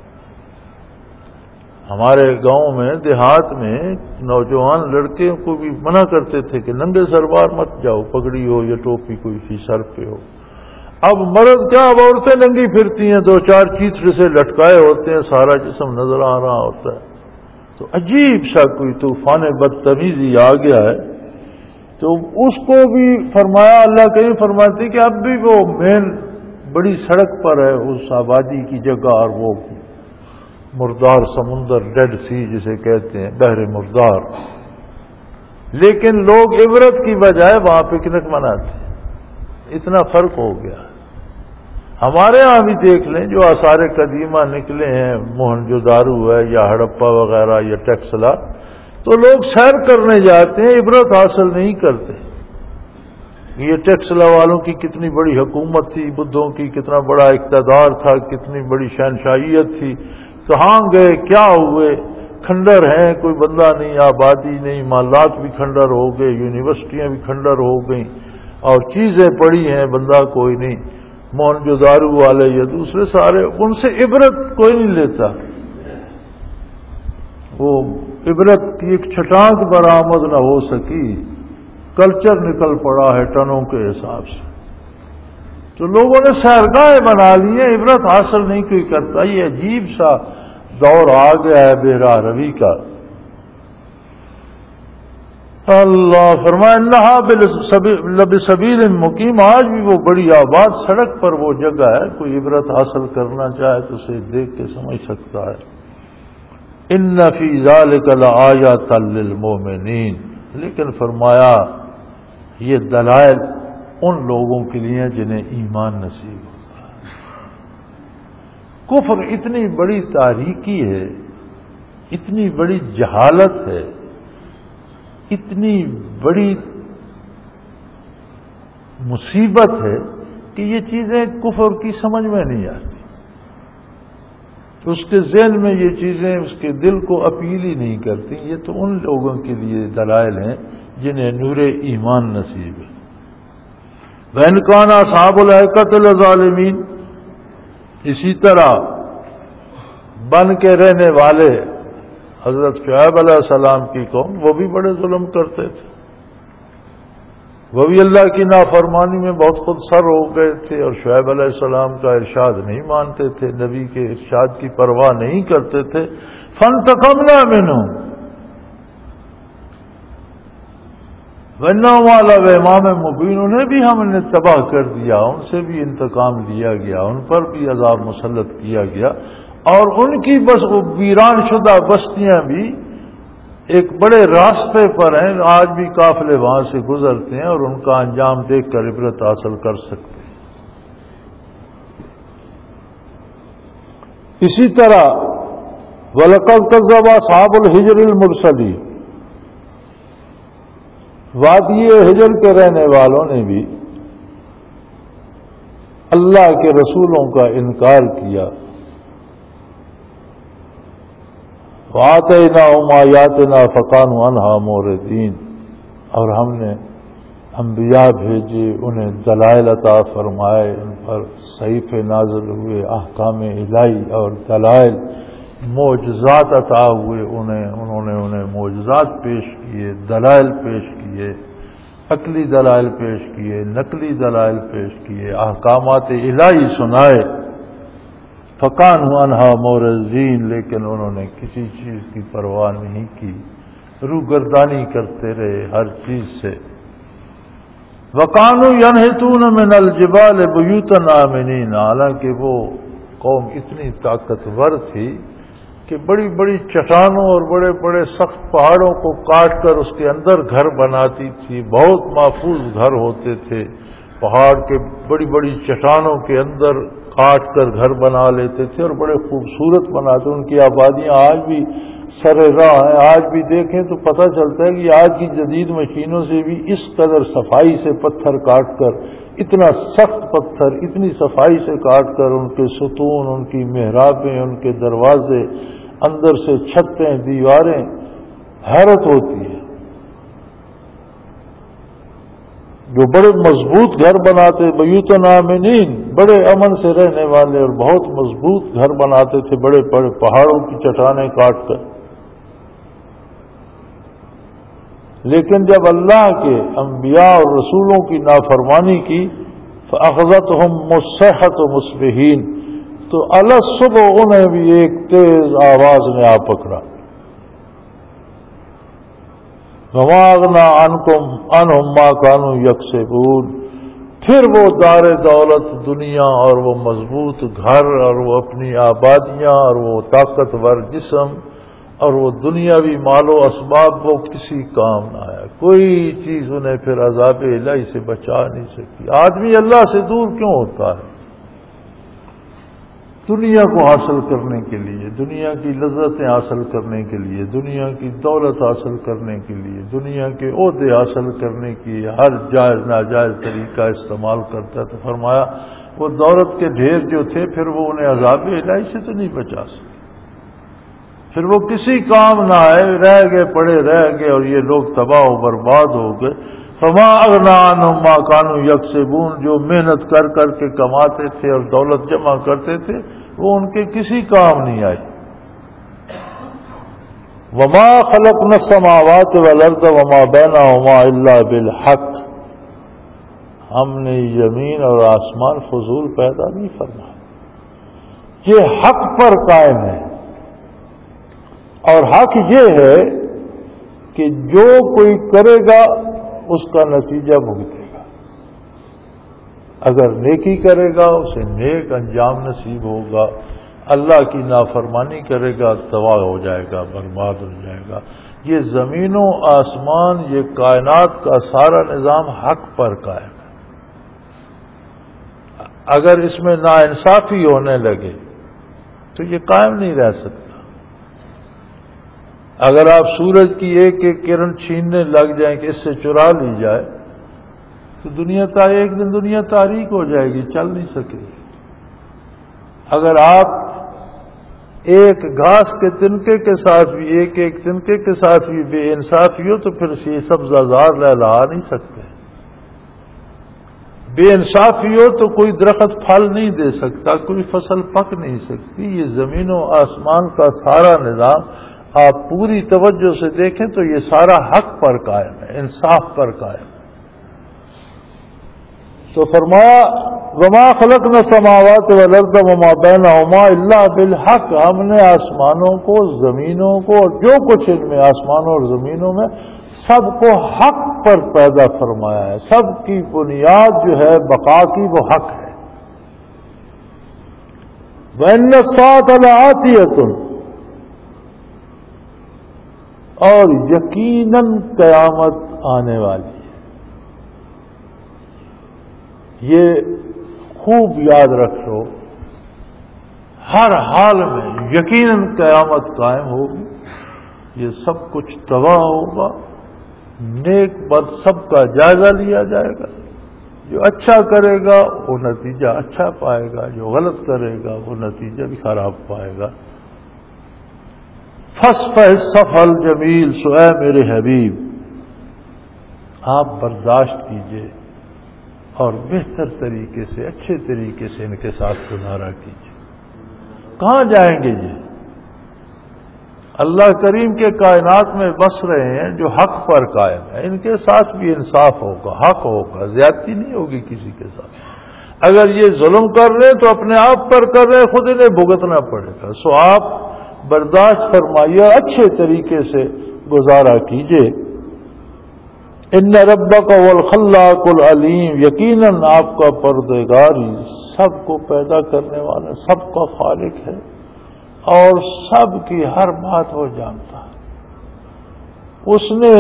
ہمارے گاؤں میں دیہات میں نوجوان لڑکے کو بھی منع کرتے تھے کہ ننگے سر باہر مت جاؤ، پگڑی ہو یا ٹوپی کوئی سی سر پہ ہو۔ اب مرد کیا، اب عورتیں ننگی پھرتی ہیں، 2-4 چیتھڑے سے لٹکائے ہوتے ہیں، سارا جسم نظر آ رہا ہوتا ہے۔ تو عجیب سا کوئی طوفان بدتمیزی آ گیا ہے۔ تو اس کو بھی فرمایا، اللہ کریم فرماتی کہ اب بھی وہ مین بڑی سڑک پر ہے اس آبادی کی جگہ، اور وہ مردار سمندر، ڈیڈ سی جسے کہتے ہیں، بحر مردار، لیکن لوگ عبرت کی بجائے وہاں پکنک مناتے ہیں۔ اتنا فرق ہو گیا۔ ہمارے ہاں بھی دیکھ لیں جو آثار قدیمہ نکلے ہیں، موہنجو دارو ہے یا ہڑپا وغیرہ یا ٹیکسلا، تو لوگ سیر کرنے جاتے ہیں، عبرت حاصل نہیں کرتے۔ یہ ٹیکسلا والوں کی کتنی بڑی حکومت تھی، بدھوں کی کتنا بڑا اقتدار تھا، کتنی بڑی شہنشاہیت تھی، کہاں گئے، کیا ہوئے؟ کھنڈر ہیں، کوئی بندہ نہیں، آبادی نہیں، مالات بھی کھنڈر ہو گئے، یونیورسٹیاں بھی کھنڈر ہو گئیں، اور چیزیں پڑی ہیں، بندہ کوئی نہیں۔ موہنجو دارو والے یا دوسرے سارے، ان سے عبرت کوئی نہیں لیتا۔ وہ عبرت کی ایک چھٹانک برآمد نہ ہو سکی، کلچر نکل پڑا ہے ٹنوں کے حساب سے۔ تو لوگوں نے سیرگاہیں بنا لی ہیں، عبرت حاصل نہیں کوئی کرتا۔ یہ عجیب سا دور آ گیا ہے بہرا روی کا۔ اللہ فرمائے انہا لبسبیل مقیم، آج بھی وہ بڑی آباد سڑک پر وہ جگہ ہے، کوئی عبرت حاصل کرنا چاہے تو اسے دیکھ کے سمجھ سکتا ہے۔ ان فی ذلک لآیات للمؤمنین، لیکن فرمایا یہ دلائل ان لوگوں کے لیے جنہیں ایمان نصیب ہوگا۔ کفر اتنی بڑی تاریکی ہے، اتنی بڑی جہالت ہے، اتنی بڑی مصیبت ہے کہ یہ چیزیں کفر کی سمجھ میں نہیں آتی، اس کے ذہن میں یہ چیزیں اس کے دل کو اپیل ہی نہیں کرتی۔ یہ تو ان لوگوں کے لیے دلائل ہیں جنہیں نور ایمان نصیب ہے۔ وَإِنْ كَانَ أَصْحَابُ الْأَيْكَةِ لَظَالِمِينَ، اسی طرح بن کے رہنے والے حضرت شعیب علیہ السلام کی قوم، وہ بھی بڑے ظلم کرتے تھے، وہ بھی اللہ کی نافرمانی میں بہت خود سر ہو گئے تھے، اور شعیب علیہ السلام کا ارشاد نہیں مانتے تھے، نبی کے ارشاد کی پرواہ نہیں کرتے تھے۔ فَانْتَقَمْنَا مِنْهُمْ وَإِنَّهُمْ لَفِي إِمَامٍ مُبِينٍ، انہیں بھی ہم نے تباہ کر دیا، ان سے بھی انتقام لیا گیا، ان پر بھی عذاب مسلط کیا گیا، اور ان کی بس ویران شدہ بستیاں بھی ایک بڑے راستے پر ہیں، آج بھی قافلے وہاں سے گزرتے ہیں، اور ان کا انجام دیکھ کر عبرت حاصل کر سکتے ہیں۔ اسی طرح وَلَقَدْ كَذَّبَ أَصْحَابُ الْحِجْرِ الْمُرْسَلِينَ، وادی ہجر کے رہنے والوں نے بھی اللہ کے رسولوں کا انکار کیا۔ وَآتَيْنَاهُمْ آيَاتِنَا فَكَانُوا عَنْهَا مُعْرِضِينَ، اور ہم نے انبیاء بھیجے، انہیں دلائل عطا فرمائے، ان پر صحیفے نازل ہوئے، احکام الہی اور دلائل، معجزات عطا ہوئے، انہوں نے انہیں معجزات پیش کیے، دلائل پیش کیے، عقلی دلائل پیش کیے، نقلی دلائل پیش کیے، احکامات الہی سنائے۔ فَكَانُوا عَنْهَا مُعْرِضِينَ، لیکن انہوں نے کسی چیز کی پرواہ نہیں کی، روگردانی کرتے رہے ہر چیز سے۔ وَكَانُوا يَنْحِتُونَ مِنَ الْجِبَالِ بُيُوتًا آمِنِينَ، حالانکہ وہ قوم اتنی طاقتور تھی کہ بڑی بڑی چٹانوں اور بڑے بڑے سخت پہاڑوں کو کاٹ کر اس کے اندر گھر بناتی تھی، بہت محفوظ گھر ہوتے تھے، پہاڑ کے بڑی بڑی چٹانوں کے اندر کاٹ کر گھر بنا لیتے تھے اور بڑے خوبصورت بناتے۔ ان کی آبادیاں آج بھی سر راہ ہیں، آج بھی دیکھیں تو پتہ چلتا ہے کہ آج کی جدید مشینوں سے بھی اس قدر صفائی سے پتھر کاٹ کر، اتنا سخت پتھر اتنی صفائی سے کاٹ کر ان کے ستون، ان کی محرابیں، ان کے دروازے، اندر سے چھتیں، دیواریں حیرت ہوتی ہے. جو بڑے مضبوط گھر بناتے، بیوتن آمنین، بڑے امن سے رہنے والے اور بہت مضبوط گھر بناتے تھے بڑے بڑے پہاڑوں کی چٹانیں کاٹ کر، لیکن جب اللہ کے انبیاء اور رسولوں کی نافرمانی کی فأخذتهم الصیحۃ مصبحین، تو الصبح انہیں بھی ایک تیز آواز نے آ پکڑا. وما اغنی عنہم ما کانوا یکسبون، پھر وہ دار دولت دنیا اور وہ مضبوط گھر اور وہ اپنی آبادیاں اور وہ طاقتور جسم اور وہ دنیاوی مال و اسباب وہ کسی کام نہ آیا. کوئی چیز انہیں پھر عذاب الہی سے بچا نہیں سکتی. آدمی اللہ سے دور کیوں ہوتا ہے؟ دنیا کو حاصل کرنے کے لیے، دنیا کی لذتیں حاصل کرنے کے لیے، دنیا کی دولت حاصل کرنے کے لیے، دنیا کے عہدے حاصل کرنے کی ہر جائز ناجائز طریقہ استعمال کرتا. تو فرمایا وہ دولت کے ڈھیر جو تھے پھر وہ انہیں عذاب الہی سے تو نہیں بچا سکے، پھر وہ کسی کام نہ آئے، رہ گئے پڑے رہ گئے اور یہ لوگ تباہ و برباد ہو گئے. فما اغنی عنہم ما کانوا یکسبون، جو محنت کر کر کے کماتے تھے اور دولت جمع کرتے تھے وہ ان کے کسی کام نہیں آئی. وما خلقنا السماوات والارض وما بینہما الا بالحق، ہم نے زمین اور آسمان فضول پیدا نہیں فرمایا، یہ حق پر قائم ہے. اور حق یہ ہے کہ جو کوئی کرے گا اس کا نتیجہ بھگتے گا. اگر نیکی کرے گا اسے نیک انجام نصیب ہوگا، اللہ کی نافرمانی کرے گا تباہ ہو جائے گا، برباد ہو جائے گا. یہ زمین و آسمان، یہ کائنات کا سارا نظام حق پر قائم ہے. اگر اس میں ناانصافی ہونے لگے تو یہ قائم نہیں رہ سکتا. اگر آپ سورج کی ایک ایک کرن چھیننے لگ جائیں کہ اس سے چرا لی جائے تو ایک دن دنیا تاریک ہو جائے گی، چل نہیں سکے گی. اگر آپ ایک گھاس کے تنکے کے ساتھ بھی، ایک ایک تنکے کے ساتھ بھی بے انصافی ہو تو پھر یہ سبزہ زار لہلہا نہیں سکتے. بے انصافی ہو تو کوئی درخت پھل نہیں دے سکتا، کوئی فصل پک نہیں سکتی. یہ زمین و آسمان کا سارا نظام آپ پوری توجہ سے دیکھیں تو یہ سارا حق پر قائم ہے، انصاف پر قائم ہے. تو فرمایا وما خلقنا السماوات والارض وما بینہما الا بالحق، ہم نے آسمانوں کو، زمینوں کو اور جو کچھ ان میں آسمانوں اور زمینوں میں سب کو حق پر پیدا فرمایا ہے. سب کی بنیاد جو ہے بقا کی وہ حق ہے. وَإِنَّ السَّاعَةَ لَآتِيَةٌ، اور یقیناً قیامت آنے والی ہے. یہ خوب یاد رکھ لو، ہر حال میں یقیناً قیامت قائم ہوگی. یہ سب کچھ تباہ ہوگا، نیک بد سب کا جائزہ لیا جائے گا. جو اچھا کرے گا وہ نتیجہ اچھا پائے گا، جو غلط کرے گا وہ نتیجہ بھی خراب پائے گا. فَاصْفَحِ الصَّفْحَ الْجَمِيلَ، سو اے میرے حبیب آپ برداشت کیجئے اور بہتر طریقے سے، اچھے طریقے سے ان کے ساتھ گزارا کیجئے. کہاں جائیں گے یہ؟ اللہ کریم کے کائنات میں بس رہے ہیں جو حق پر قائم ہے. ان کے ساتھ بھی انصاف ہوگا، حق ہوگا، زیادتی نہیں ہوگی کسی کے ساتھ. اگر یہ ظلم کر رہے تو اپنے آپ پر کر رہے، خود انہیں بھگتنا پڑے گا. سو آپ برداشت فرمائیے، اچھے طریقے سے گزارا کیجئے. ان ربک هو الخلاق العلیم، یقیناً آپ کا پروردگار ہی سب کو پیدا کرنے والا، سب کا خالق ہے اور سب کی ہر بات وہ جانتا ہے. اس نے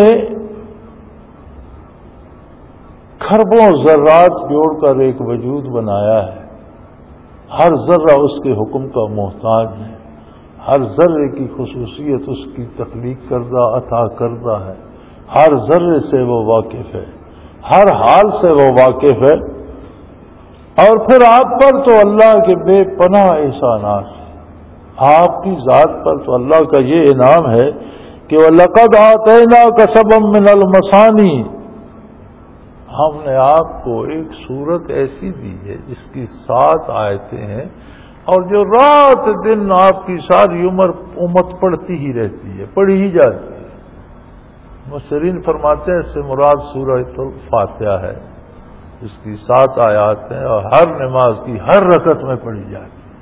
کھربوں ذرات جوڑ کر ایک وجود بنایا ہے. ہر ذرہ اس کے حکم کا محتاج ہے. ہر ذرے کی خصوصیت اس کی تخلیق کردہ عطا کردہ ہے. ہر ذرے سے وہ واقف ہے، ہر حال سے وہ واقف ہے. اور پھر آپ پر تو اللہ کے بے پناہ احسانات ہیں. آپ کی ذات پر تو اللہ کا یہ انعام ہے کہ وَلَقَدْ آتَيْنَاكَ سَبْعًا مِّنَ الْمَثَانِي، ہم نے آپ کو ایک سورت ایسی دی ہے جس کی 7 آیتیں ہیں اور جو رات دن آپ کی ساری عمر امت پڑھتی ہی رہتی ہے، پڑھی ہی جاتی ہے۔ مفسرین فرماتے ہیں اس سے مراد سورۃ الفاتحہ ہے، اس کی 7 آیات ہیں اور ہر نماز کی ہر رکعت میں پڑھی جاتی ہے۔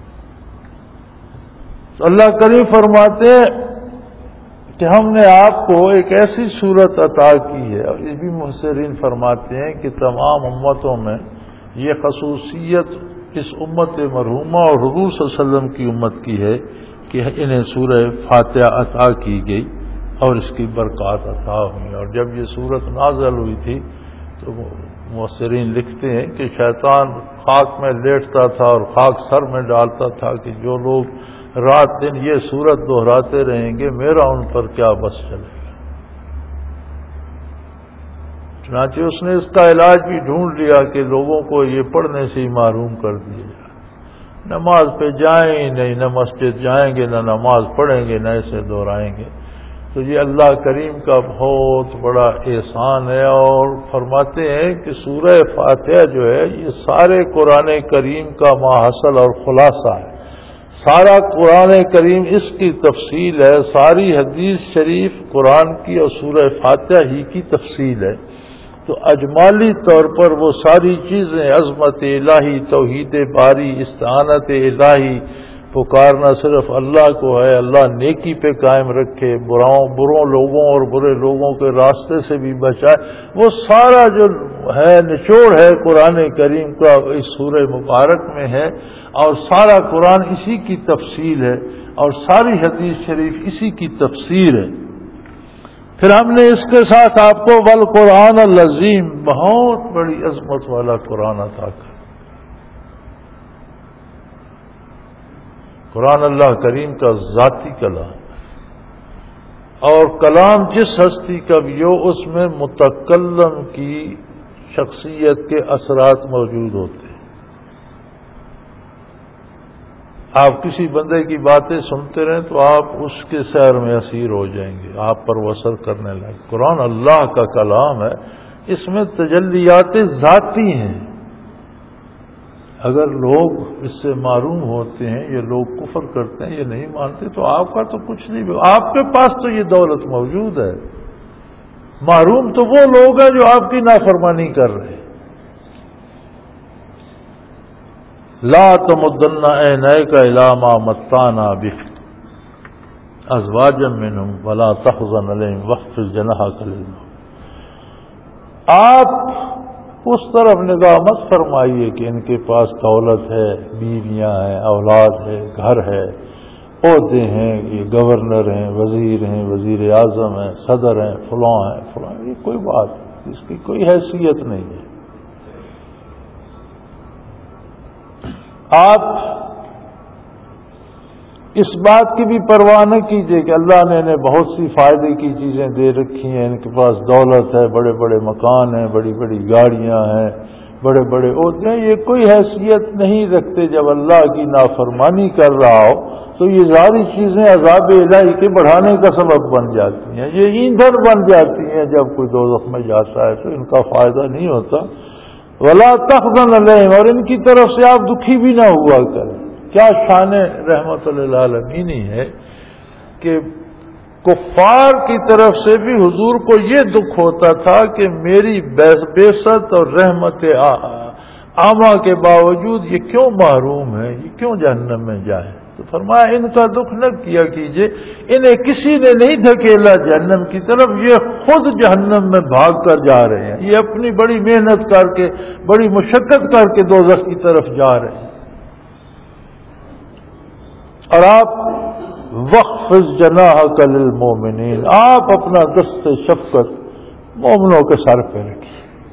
تو اللہ کریم فرماتے ہیں کہ ہم نے آپ کو ایک ایسی صورت عطا کی ہے، اور یہ بھی مفسرین فرماتے ہیں کہ تمام امتوں میں یہ خصوصیت اس امت مرحومہ اور حضور صلی اللہ علیہ وسلم کی امت کی ہے کہ انہیں سورہ فاتحہ عطا کی گئی اور اس کی برکات عطا ہوئی۔ اور جب یہ صورت نازل ہوئی تھی تو مفسرین لکھتے ہیں کہ شیطان خاک میں لیٹتا تھا اور خاک سر میں ڈالتا تھا کہ جو لوگ رات دن یہ صورت دہراتے رہیں گے میرا ان پر کیا بس چلے گا۔ چنانچہ اس نے اس کا علاج بھی ڈھونڈ لیا کہ لوگوں کو یہ پڑھنے سے ہی محروم کر دیا جائے، نماز پہ جائیں ہی نہیں، نہ مسجد جائیں گے، نہ نماز پڑھیں گے، نہ اسے دہرائیں گے۔ تو یہ اللہ کریم کا بہت بڑا احسان ہے، اور فرماتے ہیں کہ سورہ فاتحہ جو ہے یہ سارے قرآن کریم کا ماحصل اور خلاصہ ہے۔ سارا قرآن کریم اس کی تفصیل ہے، ساری حدیث شریف قرآن کی اور سورہ فاتحہ ہی کی تفصیل ہے۔ تو اجمالی طور پر وہ ساری چیزیں، عظمت الہی، توحید باری، استعانت الہی، پکارنا صرف اللہ کو ہے، اللہ نیکی پہ قائم رکھے، بروں لوگوں اور برے لوگوں کے راستے سے بھی بچائے، وہ سارا جو ہے نچوڑ ہے قرآن کریم کا اس سورہ مبارک میں ہے، اور سارا قرآن اسی کی تفصیل ہے اور ساری حدیث شریف اسی کی تفسیر ہے۔ پھر ہم نے اس کے ساتھ آپ کو والقرآن العظیم، بہت بڑی عظمت والا قرآن عطا کیا۔ قرآن اللہ کریم کا ذاتی کلام، اور کلام جس ہستی کا بھی ہو اس میں متکلم کی شخصیت کے اثرات موجود ہوتے ہیں۔ آپ کسی بندے کی باتیں سنتے رہیں تو آپ اس کے سیر میں اسیر ہو جائیں گے، آپ پر وہ اثر کرنے لگے۔ قرآن اللہ کا کلام ہے، اس میں تجلیات ذاتی ہیں۔ اگر لوگ اس سے معروم ہوتے ہیں، یہ لوگ کفر کرتے ہیں، یہ نہیں مانتے، تو آپ کا تو کچھ نہیں، آپ کے پاس تو یہ دولت موجود ہے۔ معروم تو وہ لوگ ہیں جو آپ کی نافرمانی کر رہے ہیں۔ لا تمدن عینیک الی ما متعنا بہ ازواجا منہم ولا تحزن علیہم واخفض جناحک للمؤمنین۔ آپ اس طرف نگاہ مت فرمائیے کہ ان کے پاس دولت ہے، بیویاں ہیں، اولاد ہے، گھر ہے، عہدے ہیں، یہ گورنر ہیں، وزیر اعظم ہیں، صدر ہیں، فلاں ہیں فلاں، یہ کوئی بات نہیں، اس کی کوئی حیثیت نہیں ہے۔ آپ اس بات کی بھی پرواہ نہ کیجیے کہ اللہ نے انہیں بہت سی فائدے کی چیزیں دے رکھی ہیں، ان کے پاس دولت ہے، بڑے بڑے مکان ہیں، بڑی بڑی گاڑیاں ہیں، بڑے بڑے عہدے ہیں، یہ کوئی حیثیت نہیں رکھتے۔ جب اللہ کی نافرمانی کر رہا ہو تو یہ ساری چیزیں عذاب الہی کے بڑھانے کا سبب بن جاتی ہیں، یہ ایندھن بن جاتی ہیں۔ جب کوئی دوزخ میں جاتا ہے تو ان کا فائدہ نہیں ہوتا۔ ولا تحزن علیہم، اور ان کی طرف سے آپ دکھی بھی نہ ہوا کریں۔ کیا شان رحمت للعالمین ہے کہ کفار کی طرف سے بھی حضور کو یہ دکھ ہوتا تھا کہ میری بعثت اور رحمت عامہ کے باوجود یہ کیوں محروم ہے، یہ کیوں جہنم میں جائیں۔ تو فرمایا ان کا دکھ نہ کیا کیجئے، انہیں کسی نے نہیں دھکیلا جہنم کی طرف، یہ خود جہنم میں بھاگ کر جا رہے ہیں، یہ اپنی بڑی محنت کر کے، بڑی مشقت کر کے دوزخ کی طرف جا رہے ہیں۔ اور آپ واخفض جناحک للمؤمنین، آپ اپنا دست شفقت مومنوں کے سر پہ رکھیے،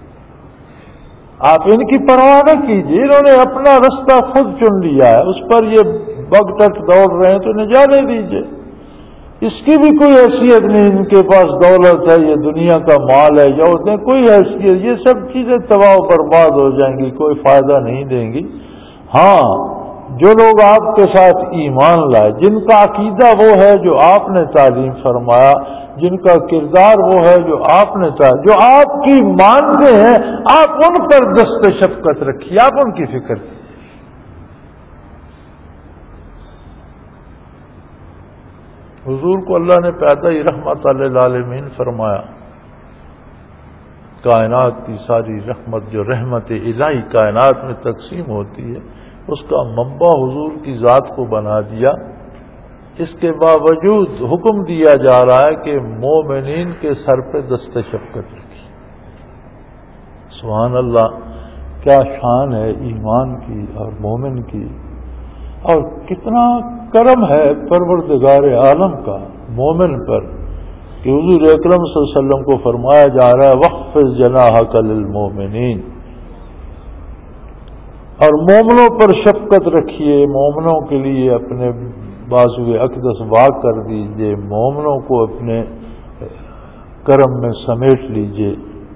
آپ ان کی پرواہ نہ کیجیے، انہوں نے اپنا رستہ خود چن لیا ہے، اس پر یہ بغتت دوڑ رہے ہیں تو انہیں جانے دیجیے، اس کی بھی کوئی حیثیت نہیں۔ ان کے پاس دولت ہے، یہ دنیا کا مال ہے، یا ہوتے ہیں کوئی حیثیت، یہ سب چیزیں تباہ و برباد ہو جائیں گی، کوئی فائدہ نہیں دیں گی۔ ہاں جو لوگ آپ کے ساتھ ایمان لائے، جن کا عقیدہ وہ ہے جو آپ نے تعلیم فرمایا، جن کا کردار وہ ہے جو آپ نے جو آپ کی مانتے ہیں، آپ ان پر دست شفقت رکھیے، آپ ان کی فکر کیجیے۔ حضور کو اللہ نے پیدا ہی رحمت للعالمین فرمایا۔ کائنات کی ساری رحمت جو رحمت الہی کائنات میں تقسیم ہوتی ہے، اس کا منبع حضور کی ذات کو بنا دیا۔ اس کے باوجود حکم دیا جا رہا ہے کہ مومنین کے سر پہ دست شفقت رکھی۔ سبحان اللہ، کیا شان ہے ایمان کی اور مومن کی، اور کتنا کرم ہے پروردگار عالم کا مومن پر کہ حضور اکرم صلی اللہ علیہ وسلم کو فرمایا جا رہا ہے وَخْفِضْ جَنَاحَكَ لِلْمُؤْمِنِينَ، اور مومنوں پر شفقت رکھیے، مومنوں کے لیے اپنے بازوئے اقدس وا کر دیجئے، مومنوں کو اپنے کرم میں سمیٹ لیجئے۔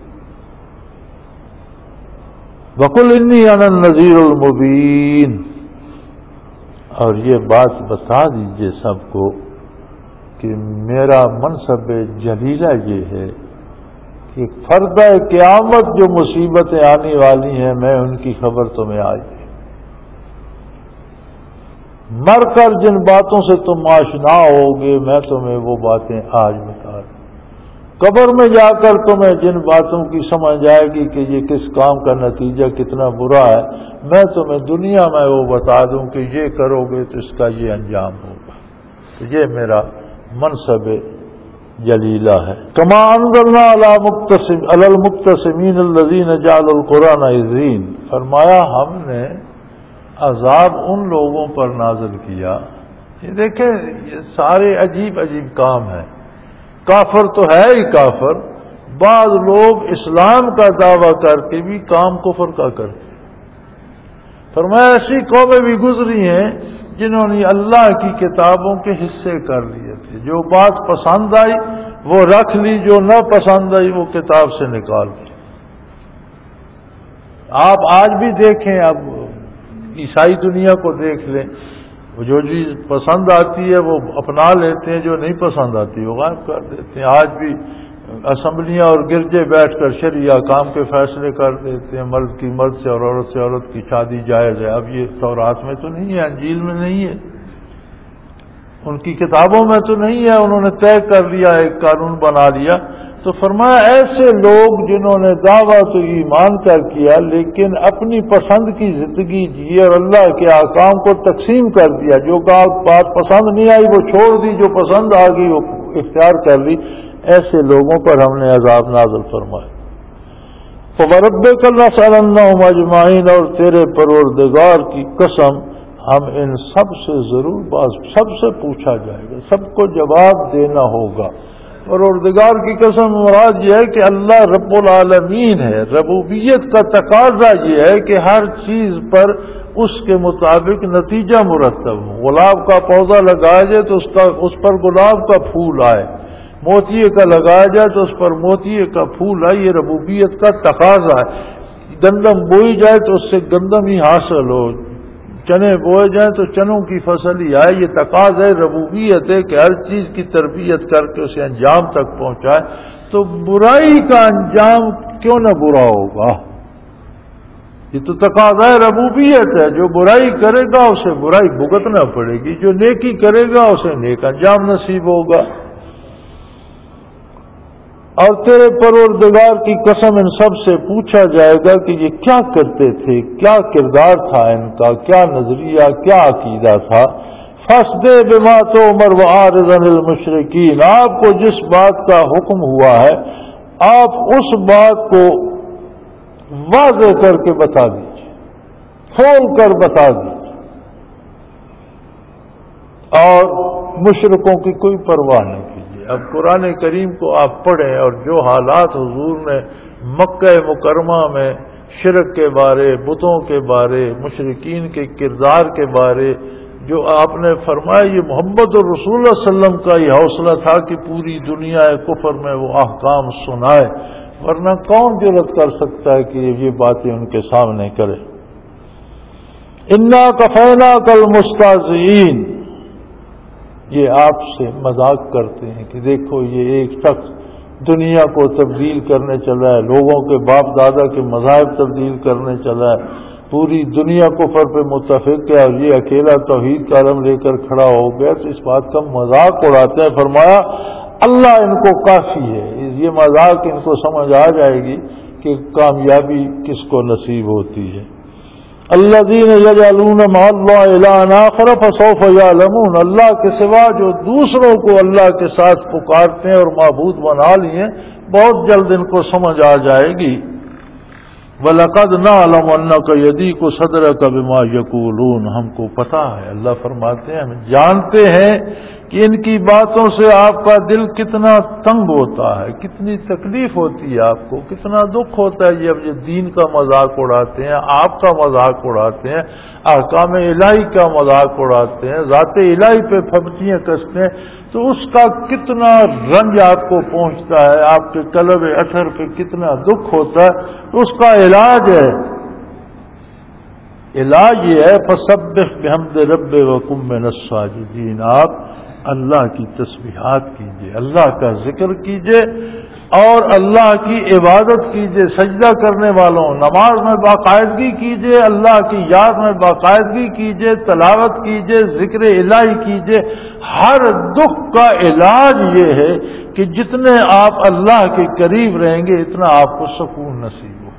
وَقُلْ إِنِّي أَنَا النَّذِيرُ الْمُبِينُ، اور یہ بات بتا دیجئے سب کو کہ میرا منصب جلیلہ یہ ہے کہ فردہ قیامت جو مصیبتیں آنے والی ہیں، میں ان کی خبر تمہیں آج دے، مر کر جن باتوں سے تم آشنا ہوگے میں تمہیں وہ باتیں آج بتا دوں، قبر میں جا کر تمہیں جن باتوں کی سمجھ آئے گی کہ یہ کس کام کا نتیجہ کتنا برا ہے، میں تمہیں دنیا میں وہ بتا دوں کہ یہ کرو گے تو اس کا یہ انجام ہوگا۔ تو یہ میرا منصب جلیلہ ہے۔ کما انزلنا علی المقتسمین الذین جعلوا القرآن عضین، فرمایا ہم نے عذاب ان لوگوں پر نازل کیا۔ یہ دیکھیں، یہ سارے عجیب عجیب کام ہیں۔ کافر تو ہے ہی کافر، بعض لوگ اسلام کا دعویٰ کر کے بھی کام کفر کا کرتے۔ فرمایا ایسی قومیں بھی گزری ہیں جنہوں نے اللہ کی کتابوں کے حصے کر لیے تھے، جو بات پسند آئی وہ رکھ لی، جو نہ پسند آئی وہ کتاب سے نکال لی۔ آپ آج بھی دیکھیں، اب عیسائی دنیا کو دیکھ لیں، وہ جو چیز پسند آتی ہے وہ اپنا لیتے ہیں، جو نہیں پسند آتی وہ غائب کر دیتے ہیں۔ آج بھی اسمبلیاں اور گرجے بیٹھ کر شرعی احکام کے فیصلے کر دیتے ہیں، مرد کی مرد سے اور عورت کی شادی جائز ہے۔ اب یہ تورات میں تو نہیں ہے، انجیل میں نہیں ہے، ان کی کتابوں میں تو نہیں ہے، انہوں نے طے کر لیا، ایک قانون بنا لیا۔ تو فرمایا ایسے لوگ جنہوں نے دعویٰ تو ایمان کا کیا لیکن اپنی پسند کی زندگی جیے اور اللہ کے احکام کو تقسیم کر دیا، جو بات پسند نہیں آئی وہ چھوڑ دی، جو پسند آ گئی وہ اختیار کر لی، ایسے لوگوں پر ہم نے عذاب نازل فرمایا۔ فَوَرَبِّكَ لَنَسْأَلَنَّهُمْ أَجْمَعِينَ، اور تیرے پروردگار کی قسم ہم ان سب سے ضرور سب سے پوچھا جائے گا، سب کو جواب دینا ہوگا۔ پروردگار کی قسم مراد یہ ہے کہ اللہ رب العالمین ہے۔ ربوبیت کا تقاضا یہ ہے کہ ہر چیز پر اس کے مطابق نتیجہ مرتب ہو۔ گلاب کا پودا لگایا جائے تو اس پر گلاب کا پھول آئے، موتیے کا لگایا جائے تو اس پر موتیے کا پھول آئے، یہ ربوبیت کا تقاضا ہے۔ گندم بوئی جائے تو اس سے گندم ہی حاصل ہو، چنے بوئے جائیں تو چنوں کی فصل ہی آئے۔ یہ تقاضا ربوبیت ہے کہ ہر چیز کی تربیت کر کے اسے انجام تک پہنچائے۔ تو برائی کا انجام کیوں نہ برا ہوگا؟ یہ تو تقاضا ربوبیت ہے، جو برائی کرے گا اسے برائی بھگتنا پڑے گی، جو نیکی کرے گا اسے نیک انجام نصیب ہوگا۔ اور تیرے پروردگار کی قسم ان سب سے پوچھا جائے گا کہ یہ کیا کرتے تھے، کیا کردار تھا ان کا، کیا نظریہ، کیا عقیدہ تھا۔ فَاصْدِقْ بِمَا تُؤْمَرُ وَأَعْرِضْ عَنِ الْمُشْرِكِينَ، آپ کو جس بات کا حکم ہوا ہے آپ اس بات کو واضح کر کے بتا دیجیے، کھول کر بتا دیجیے، اور مشرکوں کی کوئی پرواہ نہیں کیجیے۔ اب قرآن کریم کو آپ پڑھیں اور جو حالات حضور نے مکہ مکرمہ میں شرک کے بارے، بتوں کے بارے، مشرکین کے کردار کے بارے جو آپ نے فرمایا، یہ محمد الرسول اللہ صلی اللہ علیہ وسلم کا یہ حوصلہ تھا کہ پوری دنیا کفر میں وہ احکام سنائے، ورنہ کون جرأت کر سکتا ہے کہ یہ باتیں ان کے سامنے کرے۔ انا کفیناک المستہزئین، یہ آپ سے مذاق کرتے ہیں کہ دیکھو یہ ایک شخص دنیا کو تبدیل کرنے چلا ہے، لوگوں کے باپ دادا کے مذاہب تبدیل کرنے چلا ہے، پوری دنیا کفر پہ متفق ہے اور یہ اکیلا توحید کا علم لے کر کھڑا ہو گیا، تو اس بات کا مذاق اڑاتے ہیں۔ فرمایا اللہ ان کو کافی ہے، یہ مذاق ان کو سمجھ آ جائے گی کہ کامیابی کس کو نصیب ہوتی ہے۔ الذین یجعلون مع اللہ الہا آخر فسوف یعلمون، اللہ کے سوا جو دوسروں کو اللہ کے ساتھ پکارتے ہیں اور معبود بنا لیے، بہت جلد ان کو سمجھ آ جائے گی۔ وَلَقَدْ نَعْلَمُ أَنَّكَ يَضِيقُ صَدْرُكَ بِمَا يَقُولُونَ، ہم کو پتہ ہے، اللہ فرماتے ہیں ہم جانتے ہیں کہ ان کی باتوں سے آپ کا دل کتنا تنگ ہوتا ہے، کتنی تکلیف ہوتی ہے آپ کو، کتنا دکھ ہوتا ہے یہ اب یہ دین کا مذاق اڑاتے ہیں، آپ کا مذاق اڑاتے ہیں، احکام الہی کا مذاق اڑاتے ہیں، ذات الہی پہ پھبتیاں کستے ہیں، تو اس کا کتنا رنج آپ کو پہنچتا ہے، آپ کے قلب اثر پہ کتنا دکھ ہوتا ہے، تو اس کا علاج ہے، علاج یہ ہے فسبح بحمد رب وکن من الساجدین، آپ اللہ کی تسبیحات کیجئے، اللہ کا ذکر کیجئے اور اللہ کی عبادت کیجئے، سجدہ کرنے والوں نماز میں باقاعدگی کیجئے، اللہ کی یاد میں باقاعدگی کیجئے، تلاوت کیجئے، ذکر الہی کیجئے۔ ہر دکھ کا علاج یہ ہے کہ جتنے آپ اللہ کے قریب رہیں گے اتنا آپ کو سکون نصیب ہو۔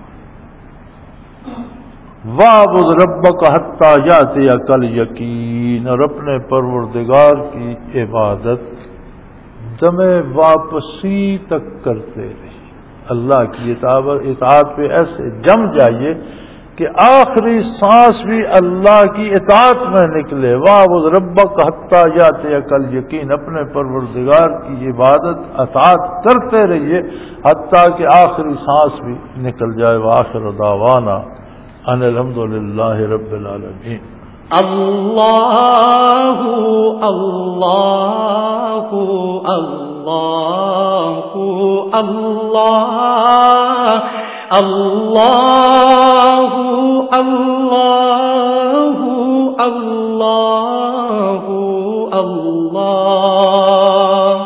وَاعْبُدْ رَبَّكَ حَتَّى يَأْتِيَكَ الْيَقِينُ، اور اپنے پروردگار کی عبادت دم واپسی تک کرتے رہیے، اللہ کی اطاعت پہ ایسے جم جائیے کہ آخری سانس بھی اللہ کی اطاعت میں نکلے۔ وَاعْبُدْ رَبَّكَ حَتَّى يَأْتِيَكَ الْيَقِينُ، اپنے پروردگار کی عبادت اطاعت کرتے رہیے حتیٰ کہ آخری سانس بھی نکل جائے۔ وآخر دعوانا ان الحمدللہ رب العالمین۔ اللہ اللہ اللہ اللہ اللہ اللہ اللہ اللہ۔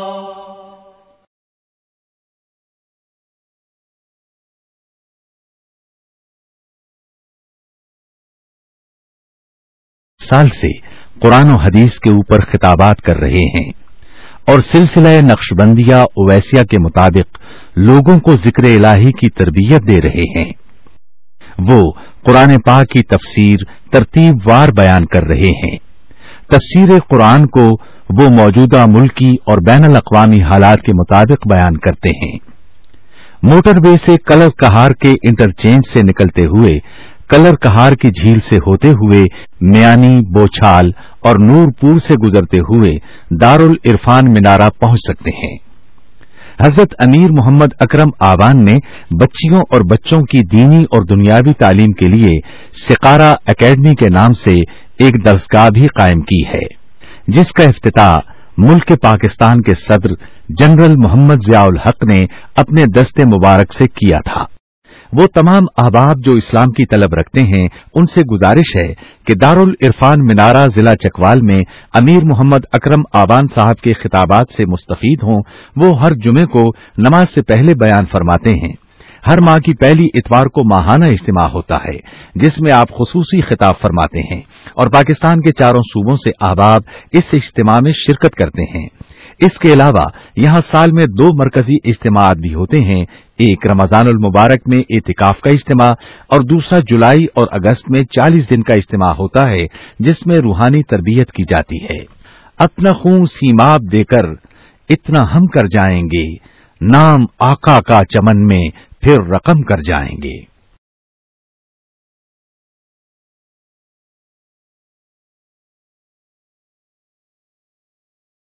سال سے قرآن و حدیث کے اوپر خطابات کر رہے ہیں اور سلسلہ نقشبندیہ اویسیہ کے مطابق لوگوں کو ذکر الہی کی تربیت دے رہے ہیں۔ وہ قرآن پاک کی تفسیر ترتیب وار بیان کر رہے ہیں۔ تفسیر قرآن کو وہ موجودہ ملکی اور بین الاقوامی حالات کے مطابق بیان کرتے ہیں۔ موٹر وے سے کلر کہار کے انٹرچینج سے نکلتے ہوئے، کلر کہار کی جھیل سے ہوتے ہوئے میانی، بوچھال اور نور پور سے گزرتے ہوئے دارالعرفان منارہ پہنچ سکتے ہیں۔ حضرت امیر محمد اکرم آوان نے بچیوں اور بچوں کی دینی اور دنیاوی تعلیم کے لیے سقارہ اکیڈمی کے نام سے ایک درسگاہ بھی قائم کی ہے، جس کا افتتاح ملک پاکستان کے صدر جنرل محمد ضیاء الحق نے اپنے دست مبارک سے کیا تھا۔ وہ تمام احباب جو اسلام کی طلب رکھتے ہیں ان سے گزارش ہے کہ دارالعرفان منارہ ضلع چکوال میں امیر محمد اکرم آوان صاحب کے خطابات سے مستفید ہوں۔ وہ ہر جمعے کو نماز سے پہلے بیان فرماتے ہیں۔ ہر ماہ کی پہلی اتوار کو ماہانہ اجتماع ہوتا ہے جس میں آپ خصوصی خطاب فرماتے ہیں اور پاکستان کے چاروں صوبوں سے احباب اس اجتماع میں شرکت کرتے ہیں۔ اس کے علاوہ یہاں سال میں 2 مرکزی اجتماعات بھی ہوتے ہیں، ایک رمضان المبارک میں اعتکاف کا اجتماع اور دوسرا جولائی اور اگست میں 40 دن کا اجتماع ہوتا ہے جس میں روحانی تربیت کی جاتی ہے۔ اپنا خون سیماب دے کر اتنا ہم کر جائیں گے، نام آقا کا چمن میں پھر رقم کر جائیں گے۔